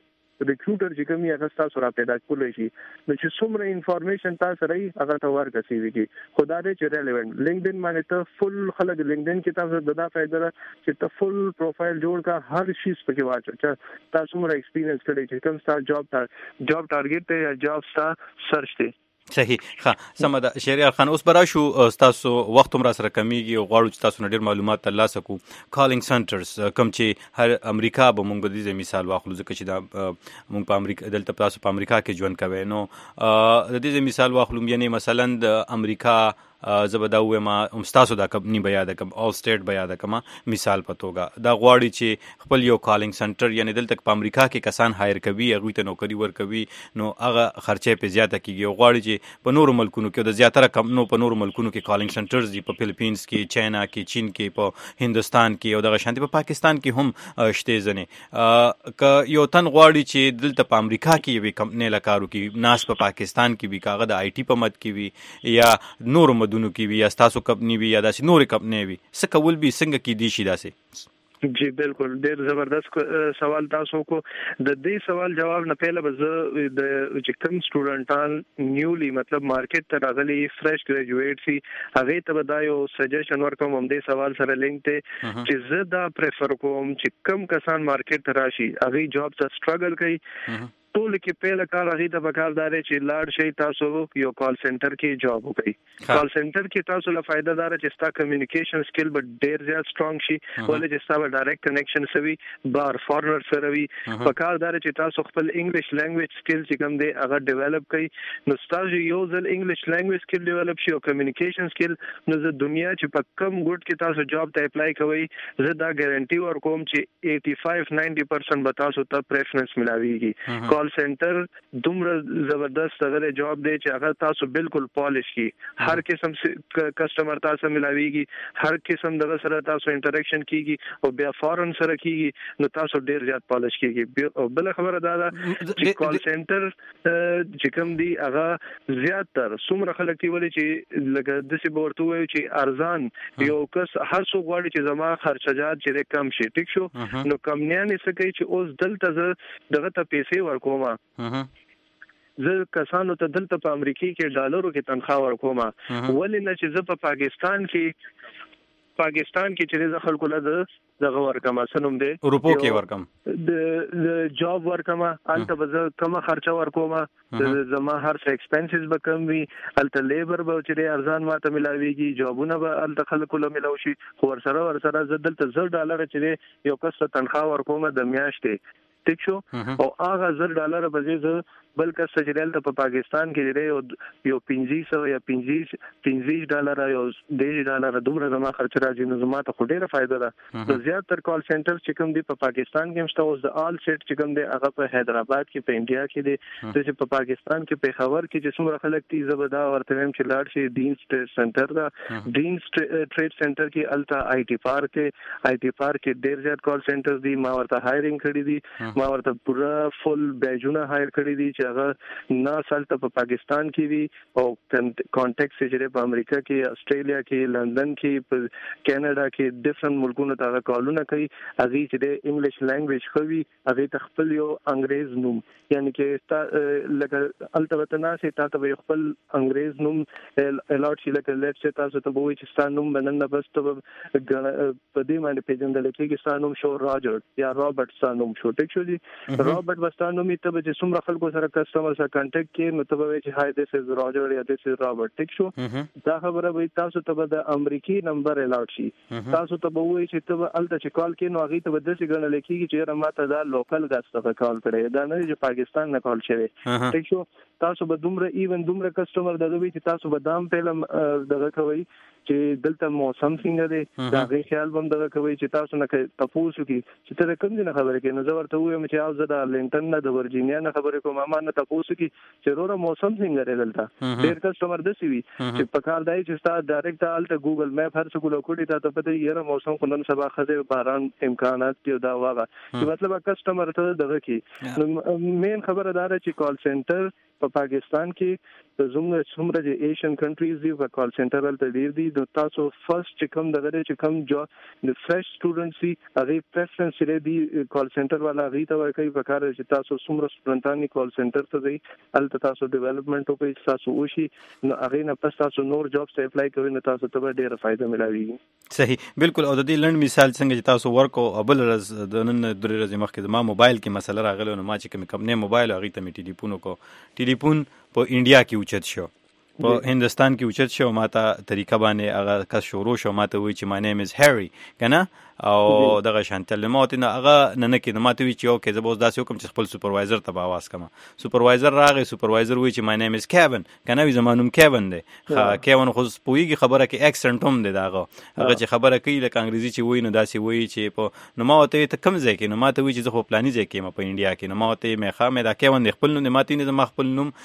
ریکروټر چې کومي هغه تاسو را پیدا کولای شي نو چې څومره انفارمیشن تاسو راي هغه ته ورکړي وي خدای دې چې ریلیونت لینکډین باندې ته فل خلک لینکډین کې تاسو ددا فائدہ چې ته فل پروفایل جوړ کا هر شي پکې واچو چې تاسو مر ایکسپیرینس کړی چې کوم ستا جاب تا جاب ټارګټ ته یا جاب ستا سرچ ته صحیح ښه سمه ده شهریار خان اوس برا شو تاسو وخت هم را سره کمیږي او غواړو چې تاسو ډېر معلومات ترلاسه کړو کالینګ سنټرز کوم چې هر امریکا به موږ به دې مثال واخلو ځکه چې دا موږ په امریکا دلته تاسو په امریکا کې ژوند کوي نو د دې مثال واخلو یعنی مثلا د امریکا زبدا وې ما امستاسو دا کمپنی بیا د کم اول سټیټ بیا د کما مثال پتوګه دا غواړي چې خپل یو کالینګ سنټر یعنی دلته په امریکا کې کسان هایر کوي هغه ته نوکری ور کوي نو هغه خرچه په زیاته کیږي غواړي چې په نورو ملکونو کې د زیاتره کم نو په نورو ملکونو کې کالینګ سنټرز دی په فلیپینز کې چاینا کې چین کې په هندستان کې او دغه شانتي په پاکستان کې هم شته ځنه ک یو تن غواړي چې دلته په امریکا کې یو کمپنی لکارو کې ناس په پاکستان کې وی کاغه د آی ټی په مد کې وی یا نور دونو کې وی یا تاسو کمپنی وی یا داسې نورې کمپنی وی څه کول به څنګه کې دی شي داسې جی بالکل ډیر زبردست سوال تاسو کو د دې سوال جواب نه پهله به زه د چې کوم سټوډنټان نیولی مطلب مارکیټ ته راغلي فرش ګریجویټ سي هغه ته به دا یو سجیشن ورکوم هم دې سوال سره لینک ته چې زه دا پریفر کوم چې کم کسان مارکیټ ته راشي هغه جاب ته سټرګل کوي ټول کې پهله کار هغه د وکالداري چې لاړ شي تاسو یو کال سنټر کې جاب وکړي کال سنټر کې تاسو له فائدہ دار چې ستا کمیونیکیشن سکل به ډیر زیات سترونګ شي ولې چې ستا ډایرکټ کنیکشن سوي بار فورنر سره وي وکالدار چې تاسو خپل انګلیش لانګویج سکل چې کوم دی هغه ډیولپ کړئ نو تاسو یو ځل انګلیش لانګویج سکل ډیولپ شي او کمیونیکیشن سکل نو د دنیا چې په کم ګډ کې تاسو جاب ته اپلای کوئ زه دا ګارانټي ورکوم چې eighty-five to ninety percent به تاسو ته پریفرنس ملاويږي کال سنټر دومره زبردست غره جواب دی چې هغه تاسو بالکل پالیش کی هر قسم کسٹمر تاسو ملاويږي هر قسم دغه سره تاسو انټریکشن کیږي او بیا فورن سره کیږي نو تاسو ډیر زیات پالیش کیږي او بل خبره دا ده چې کال سنټر چې کوم دی هغه زیاتره څومره خلک دی ولې چې لکه د څه ورته وایي چې ارزان یو کس هر څو غواړي چې زما خرچجات چې کم شي ټیک شو نو کمنیان څه کوي چې اوس دلته دغه ته پیسې ورکوم زه کسانو ته دلته په امریکای کې ډالرو کې تنخواه ورکوم ولې نه چې زه په پاکستان کې پاکستان کې چې زه خلکو له دغه ورکم اسنوم دی روپو کې ورکم د جاب ورکم الته به کم خرچه ورکوم زما هر څه ایکسپنسز به کم وي الته لیبر به چې ارزان ماته ملاويږي جابونه به الته خلکو له ملاوي شي خو ورسره ورسره زه دلته زر ډالر چې یو کس تنخواه ورکوم د میاشتې ټیک شو او هغه زر ډالر به زه بل کس چې دلته په پاکستان کې دی یو پنځه سوه یا پنځه پنځه ډالر یو ډېر ډالر دومره زما خرچ راځي نو زما ته خو ډېره فائدہ ده د زیاتره کال سنټر چې کوم دی په پاکستان کې مشته اوس د آل سیټ چې کوم دی هغه په حیدرآباد کې په انډیا کې دی چې په پاکستان کې په خبر کې چې څومره خلک دي زبدا ورته هم چې لاړ شي دین سنټر دا دین ټریډ سنټر کې التا آی ټی پارک کې آی ټی پارک کې ډېر زیات کال سنټرز دي ما ورته هایرینګ کړی دي ما ورته پورا فل بیجونه هایر کړی دي هغه نه سالته په پاکستان کې وی او کانټیکټ چې په امریکا کې استرالیا کې لندن کې په کینیډا کې ډیفرنٹ ملکونو ته کالونه کوي هغه چې د انګلیش لانګویج خوي هغه تخپل یو انګريز نوم یعنی کې لکه التبتنا سي تاسو خپل انګريز نوم الاټ شي لکه لیټ چې تاسو ته وایي چې ستاسو نوم بننه بس ته په دې باندې پیژندل کېږي ستاسو نوم شو راجر یا رابرټ ستاسو نوم شو ټیک شو دي رابرټ وستانو می ته چې څومره خلکو سره کسٹمر سره کانټیکټ کې نو ته به چې هاي دیس از راجر یا دیس از رابرټ ټیک شو دا خبره به تاسو ته د امریکای نمبر الاټ شي تاسو ته به وایي چې ته الته چې کال کې نو هغه ته به د څه غنل کېږي چې ماته دا لوکل غاستفه کال کړي دا نه چې پاکستان نه کال شوی ټیک شو تاسو به دومره ایون دومره کسٹمر دغه چې تاسو به دام په دغه کوي چې دلته موسم څنګه دی دا غي خیال بم دغه کوي چې تاسو نه تاسو کې چې ته کوم ځای نه خبره کې نو زه ورته وایم چې اوس د لینټن نه د ورجینیا نه خبره کوم ما نه تاسو کې چې وروره موسم څنګه دی دلته ډیر کسٹمر د سی وی چې په کار دی چې تاسو ډایرکټ الته ګوګل میپ هر څه کولو کوټی ته پته یې موسم کو نن سبا خزه باران امکانات دی دا واغه چې مطلب کسٹمر ته دغه کې مین خبردار چې کال سنټر په پاکستان کې زموږ څومره چې ایشین کنټریز دي په کال سنټر ته ډیر دي د تاسو فرست چې کوم دغه چې کوم جو د فرش سټوډنټس دي هغه پریفرنس لري دی کال سنټر والا غي ته ورکوي په کار چې تاسو څومره سټوډنټان کال سنټر ته دی الته تاسو ډیولپمنٹ کوي تاسو وشي نو هغه نه پس تاسو نور جابس ته اپلای کوئ نو تاسو ته ډیره فائدہ ملوي. صحیح بالکل. او د دې لند مثال څنګه چې تاسو ورکو ابل رز د نن درې ورځې مخکې ما موبایل کې مسله راغله نو ما چې کوم کم نه موبایل هغه ته می ټلیفون کو ټلیفون په انډیا کې اوچت شو په هندستان کې اوچت شو ماته طریقه باندې هغه کس شروع شو ماته وی چې my name is Harry کنه او دغه شانتل ماته نه هغه نه نه کې ماته وی چې اوکې زه به داسې حکم چې خپل سپروایزر ته به आवाज کما سپروایزر راغی سپروایزر وی چې my name is Kevin کنه وی زمانوم کیون دی ها کیون خو پویږي خبره کې اکسنټ هم دی داغه هغه چې خبره کوي لکه انګریزي چې وی نو داسې وی چې په نو ماته ته کم ځای کې نو ماته وی چې زه خو پلاني ځای کې ما په انډیا کې نو ماته مې خامه دا کیون دی خپل نو ماته نه خپل نوم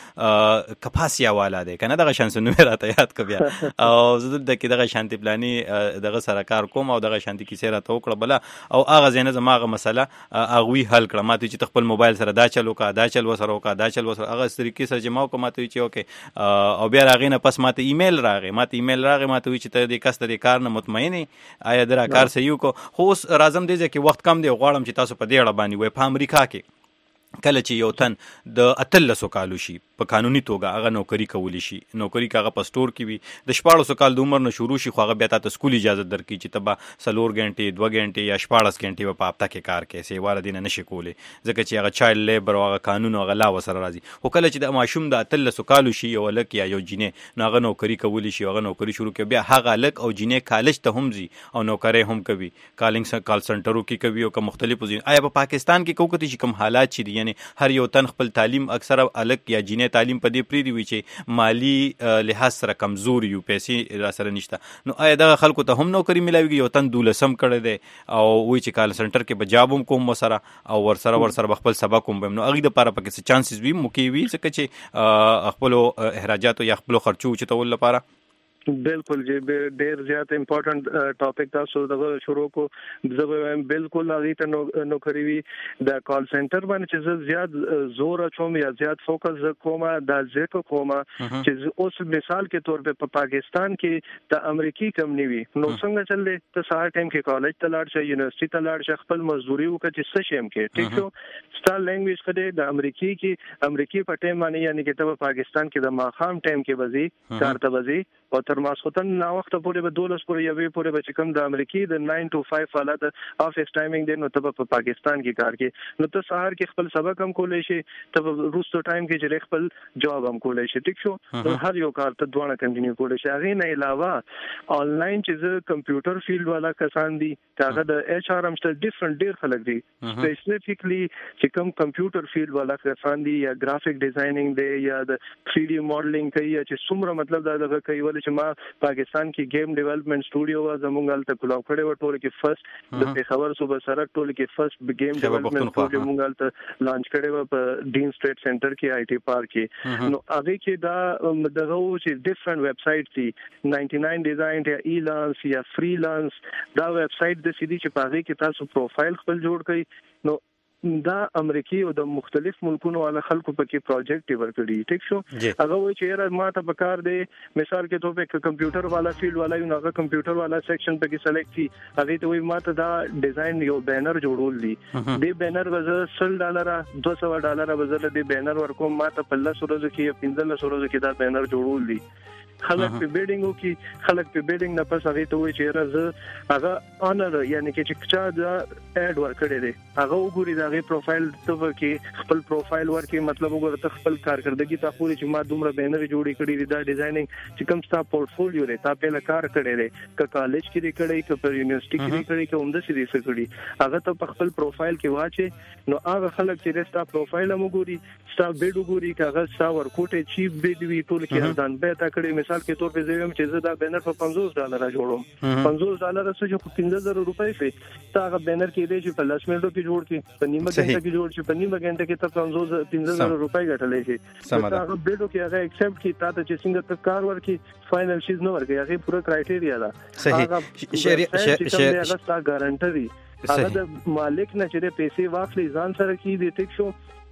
کپاسیا والا دی کنه دغه شانس نو راته یاد ک بیا او زه د کې دغه شانتي پلاني دغه سره کار کوم او دغه شانتي کیسه راته وکړه بلا او هغه زینه زماغه مسله هغه حل کړه ماته چې خپل موبایل سره دا چلو کا دا چل وسره کا دا چل وسره هغه طریقې سره چې ما کوم ماته چې اوکې او بیا راغې نه پس ماته ایمیل راغې ماته ایمیل راغې ماته چې ته دې کس د کار نه مطمئن آیا درا کار صحیح کو خو راځم دې چې وخت کم دی غواړم چې تاسو په دې اړه باندې وای په امریکا کې کله چې یو تن د اتلسو کالو شي په قانوني توګه هغه نوکری کولی شي نوکری کاغه په سٹور کې وي د شپاړسو کال د عمر نه شروع شي خو هغه بیا ته سکول اجازه درکړي چې تبا سلور غنټې دوه غنټې یا شپاړس غنټې په هفته کې کار کوي سیواره دینه نشي کولی ځکه چې هغه چایلډ لیبر او هغه قانون او هغه لا وسره راځي خو کله چې د ماشوم د اتلسو کالو شي یو لک یا یو جینې نو هغه نوکری کولی شي هغه نوکری شروع کوي بیا هغه لک او جینې کالج ته هم ځي او نوکری هم کوي کالینګ کال سنټرو کې کوي او کوم مختلفو ځای آیا په پاکستان کې کوم کتي کوم حالات چي دي یعنی هر یو تن خپل تعلیم اکثر الک یا جینې تعلیم په دې پری دی وی چې مالی لحاظ سره کمزور یو پیسې را سره نشته نو آیا د خلکو ته هم نوکری ملاويږي یو تن دولسم کړي دی او وی چې کال سنټر کې بجابم کوم وسره او ور سره ور سره خپل سبق کوم نو هغه د لپاره پکې چانسز وي مو کې وي ځکه چې خپل اخراجات یا خپل خرچو چتول لپاره بالکل جی ډیر زیات امپورټنٹ ټاپک تاسو دغه شروع کو زه بالکل هغه ته نوکری وی د کال سنټر باندې چې زیات زور اچوم یا زیات فوکس کوم د ځکه کوم چې اوس مثال کې تور په پاکستان کې د امریکای کمپنی وی نو څنګه چلې ته سهار ټایم کې کالج ته لاړ شې یونیورسيټي ته لاړ شې خپل مزدوري وکړې چې څه شیم کې ټیک شو سټار لینګویج کده د امریکای کې امریکای په ټایم باندې یعنی کې ته په پاکستان کې د ماخام ټایم کې بزي کار ته بزي او تر ماسختن نا وخت پورې به دولس پورې یوې پورې به چې کوم د امریکای د ناین ټو فایو والا د افیس ټایمینګ دی نو ته په پاکستان کې کار کې نو ته سهار کې خپل سبق هم کولای شي ته روستو ټایم کې چې خپل جواب هم کولای شي ټیک شو نو هر یو کار ته دوانه کنټینیو کولای شي هغه نه علاوه آنلاین چې کمپیوټر فیلډ والا کسان دي هغه د ایچ آر ام سټل ډیفرنٹ ډیر خلک دي سپیسیفیکلی چې کوم کمپیوټر فیلډ والا کسان دي یا گرافیک ډیزاینینګ دی یا د تھری ڈی ماډلینګ کوي چې څومره مطلب دا دغه کوي چې ما پاکستان کې گیم ډیولپمنٹ سټوډیو وا زمونږ الته کلاو کړي و ټول کې فرست د پیښور صوبه سره ټول کې فرست گیم ډیولپمنٹ سټوډیو مونږ الته لانچ کړي و په ډین سټریټ سنټر کې آی ټي پارک کې نو هغه کې دا دغه چې ډیفرنٹ ویب سټ دي ناینټي ناین ډیزاین یا ای لانس یا فری لانس دا ویب سټ د سیدي چې پاغه کې تاسو پروفایل خپل جوړ کړئ نو دا امریکای او د مختلف ملکونو والا خلکو پکې پروجیکټ ورکړي ټیک شو هغه وایي چې یاره ما ته پکار دی مثال کې ته په کمپیوټر والا فیلډ والا یو هغه کمپیوټر والا سیکشن پکې سلیکټ کی هغه ته وایي ما ته دا ډیزاین یو بینر جوړول دي د بینر وزر سل ډالر دوه سوه ډالر وزر د بینر ورکوم ما ته په لس ورځې کې پنځه لس ورځې کې دا بینر جوړول دي خلک په بیډینګ وکي خلک په بیډینګ نه پس هغه ته وایي چې راز هغه انر یعنی کې چې چا دا اډ ورکړي دي هغه وګوري دا غي پروفایل ته ورکي خپل پروفایل ورکي مطلب وګوره ته خپل کارکردګي ته خوري چې ما دومره بینر جوړی کړی دی دا ډیزاینینګ چې کوم ستا پورټفولیو دی تا په لکار کړی دی ک کالج کې دی کړی ک پر یونیورسيټي کې دی کړی ک اومده سي دی کړی هغه ته په خپل پروفایل کې واچي نو هغه خلک چې ستا پروفایل هم وګوري ستا بیډ وګوري کاغذ ستا ورکوټه چیپ بیډ وی ټول کې ځان به تا کړی مثال کې تور په زویم چې زه دا بینر په پنځوس ډالر جوړوم پنځوس ډالر څه چې پنځه زره روپۍ په تا هغه بینر کې دی چې په لس منټو کې جوړ کی په نیمه غنټه کې جوړ شي په نیمه غنټه کې ته پنځوس پنځه زره روپۍ ګټلې شي هغه بیډو کې هغه ایکسپټ کی تا ته چې څنګه ته کار ورکي فائنل شیز نو ورکي هغه پوره کرایټیریا ده صحیح شریعه هغه تا ګارانټي هغه د مالک نه چې پیسې واخلي ځان سره کی دی ټیک شو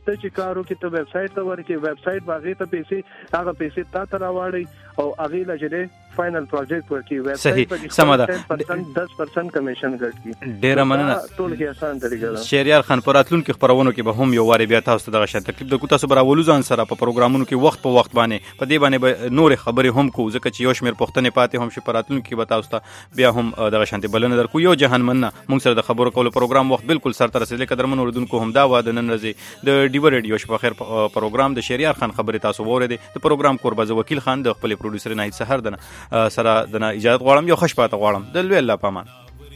ته چې کارو کې ته ویب سټ ته ورکې ویب سټ باغې ته پیسې هغه پیسې تا ته راوړي او هغه لجره فائنل پروجیکټ ورکی ویب سټ په صحیح دس پرسنټ کمیشن ګټي. ډیر مننه. ټول کې آسان طریقه ده. شهریار خان پراتلون کې خبرونو کې به هم یو واری بیا تاسو ته دغه شان تکلیف د کو تاسو براولو ځان سره په پروګرامونو کې وخت په وخت باندې په دې باندې نور خبرې هم کو ځکه چې یو شمیر پښتنې پاتې هم شي پراتلون کې به تاسو ته بیا هم دغه شان بلنه درکو. یو جهان مننه موږ سره د خبرو کولو پروګرام وخت بالکل سر تر رسیدل قدر من اوردونکو هم دا واده نن ورځې د ډیو ریډیو شپه خیر پروګرام د شهریار خان خبرې تاسو وره دي د پروګرام قربازه وکیل خان د خپل پروډوسر نایت سحر دنه سره دنه اجازه غواړم یو خوش پاته غواړم د لوی الله پامان.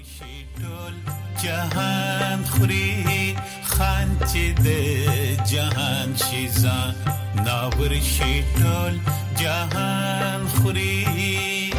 جهان خوري خان چې د جهان شيزان ناور شي ټول جهان خوري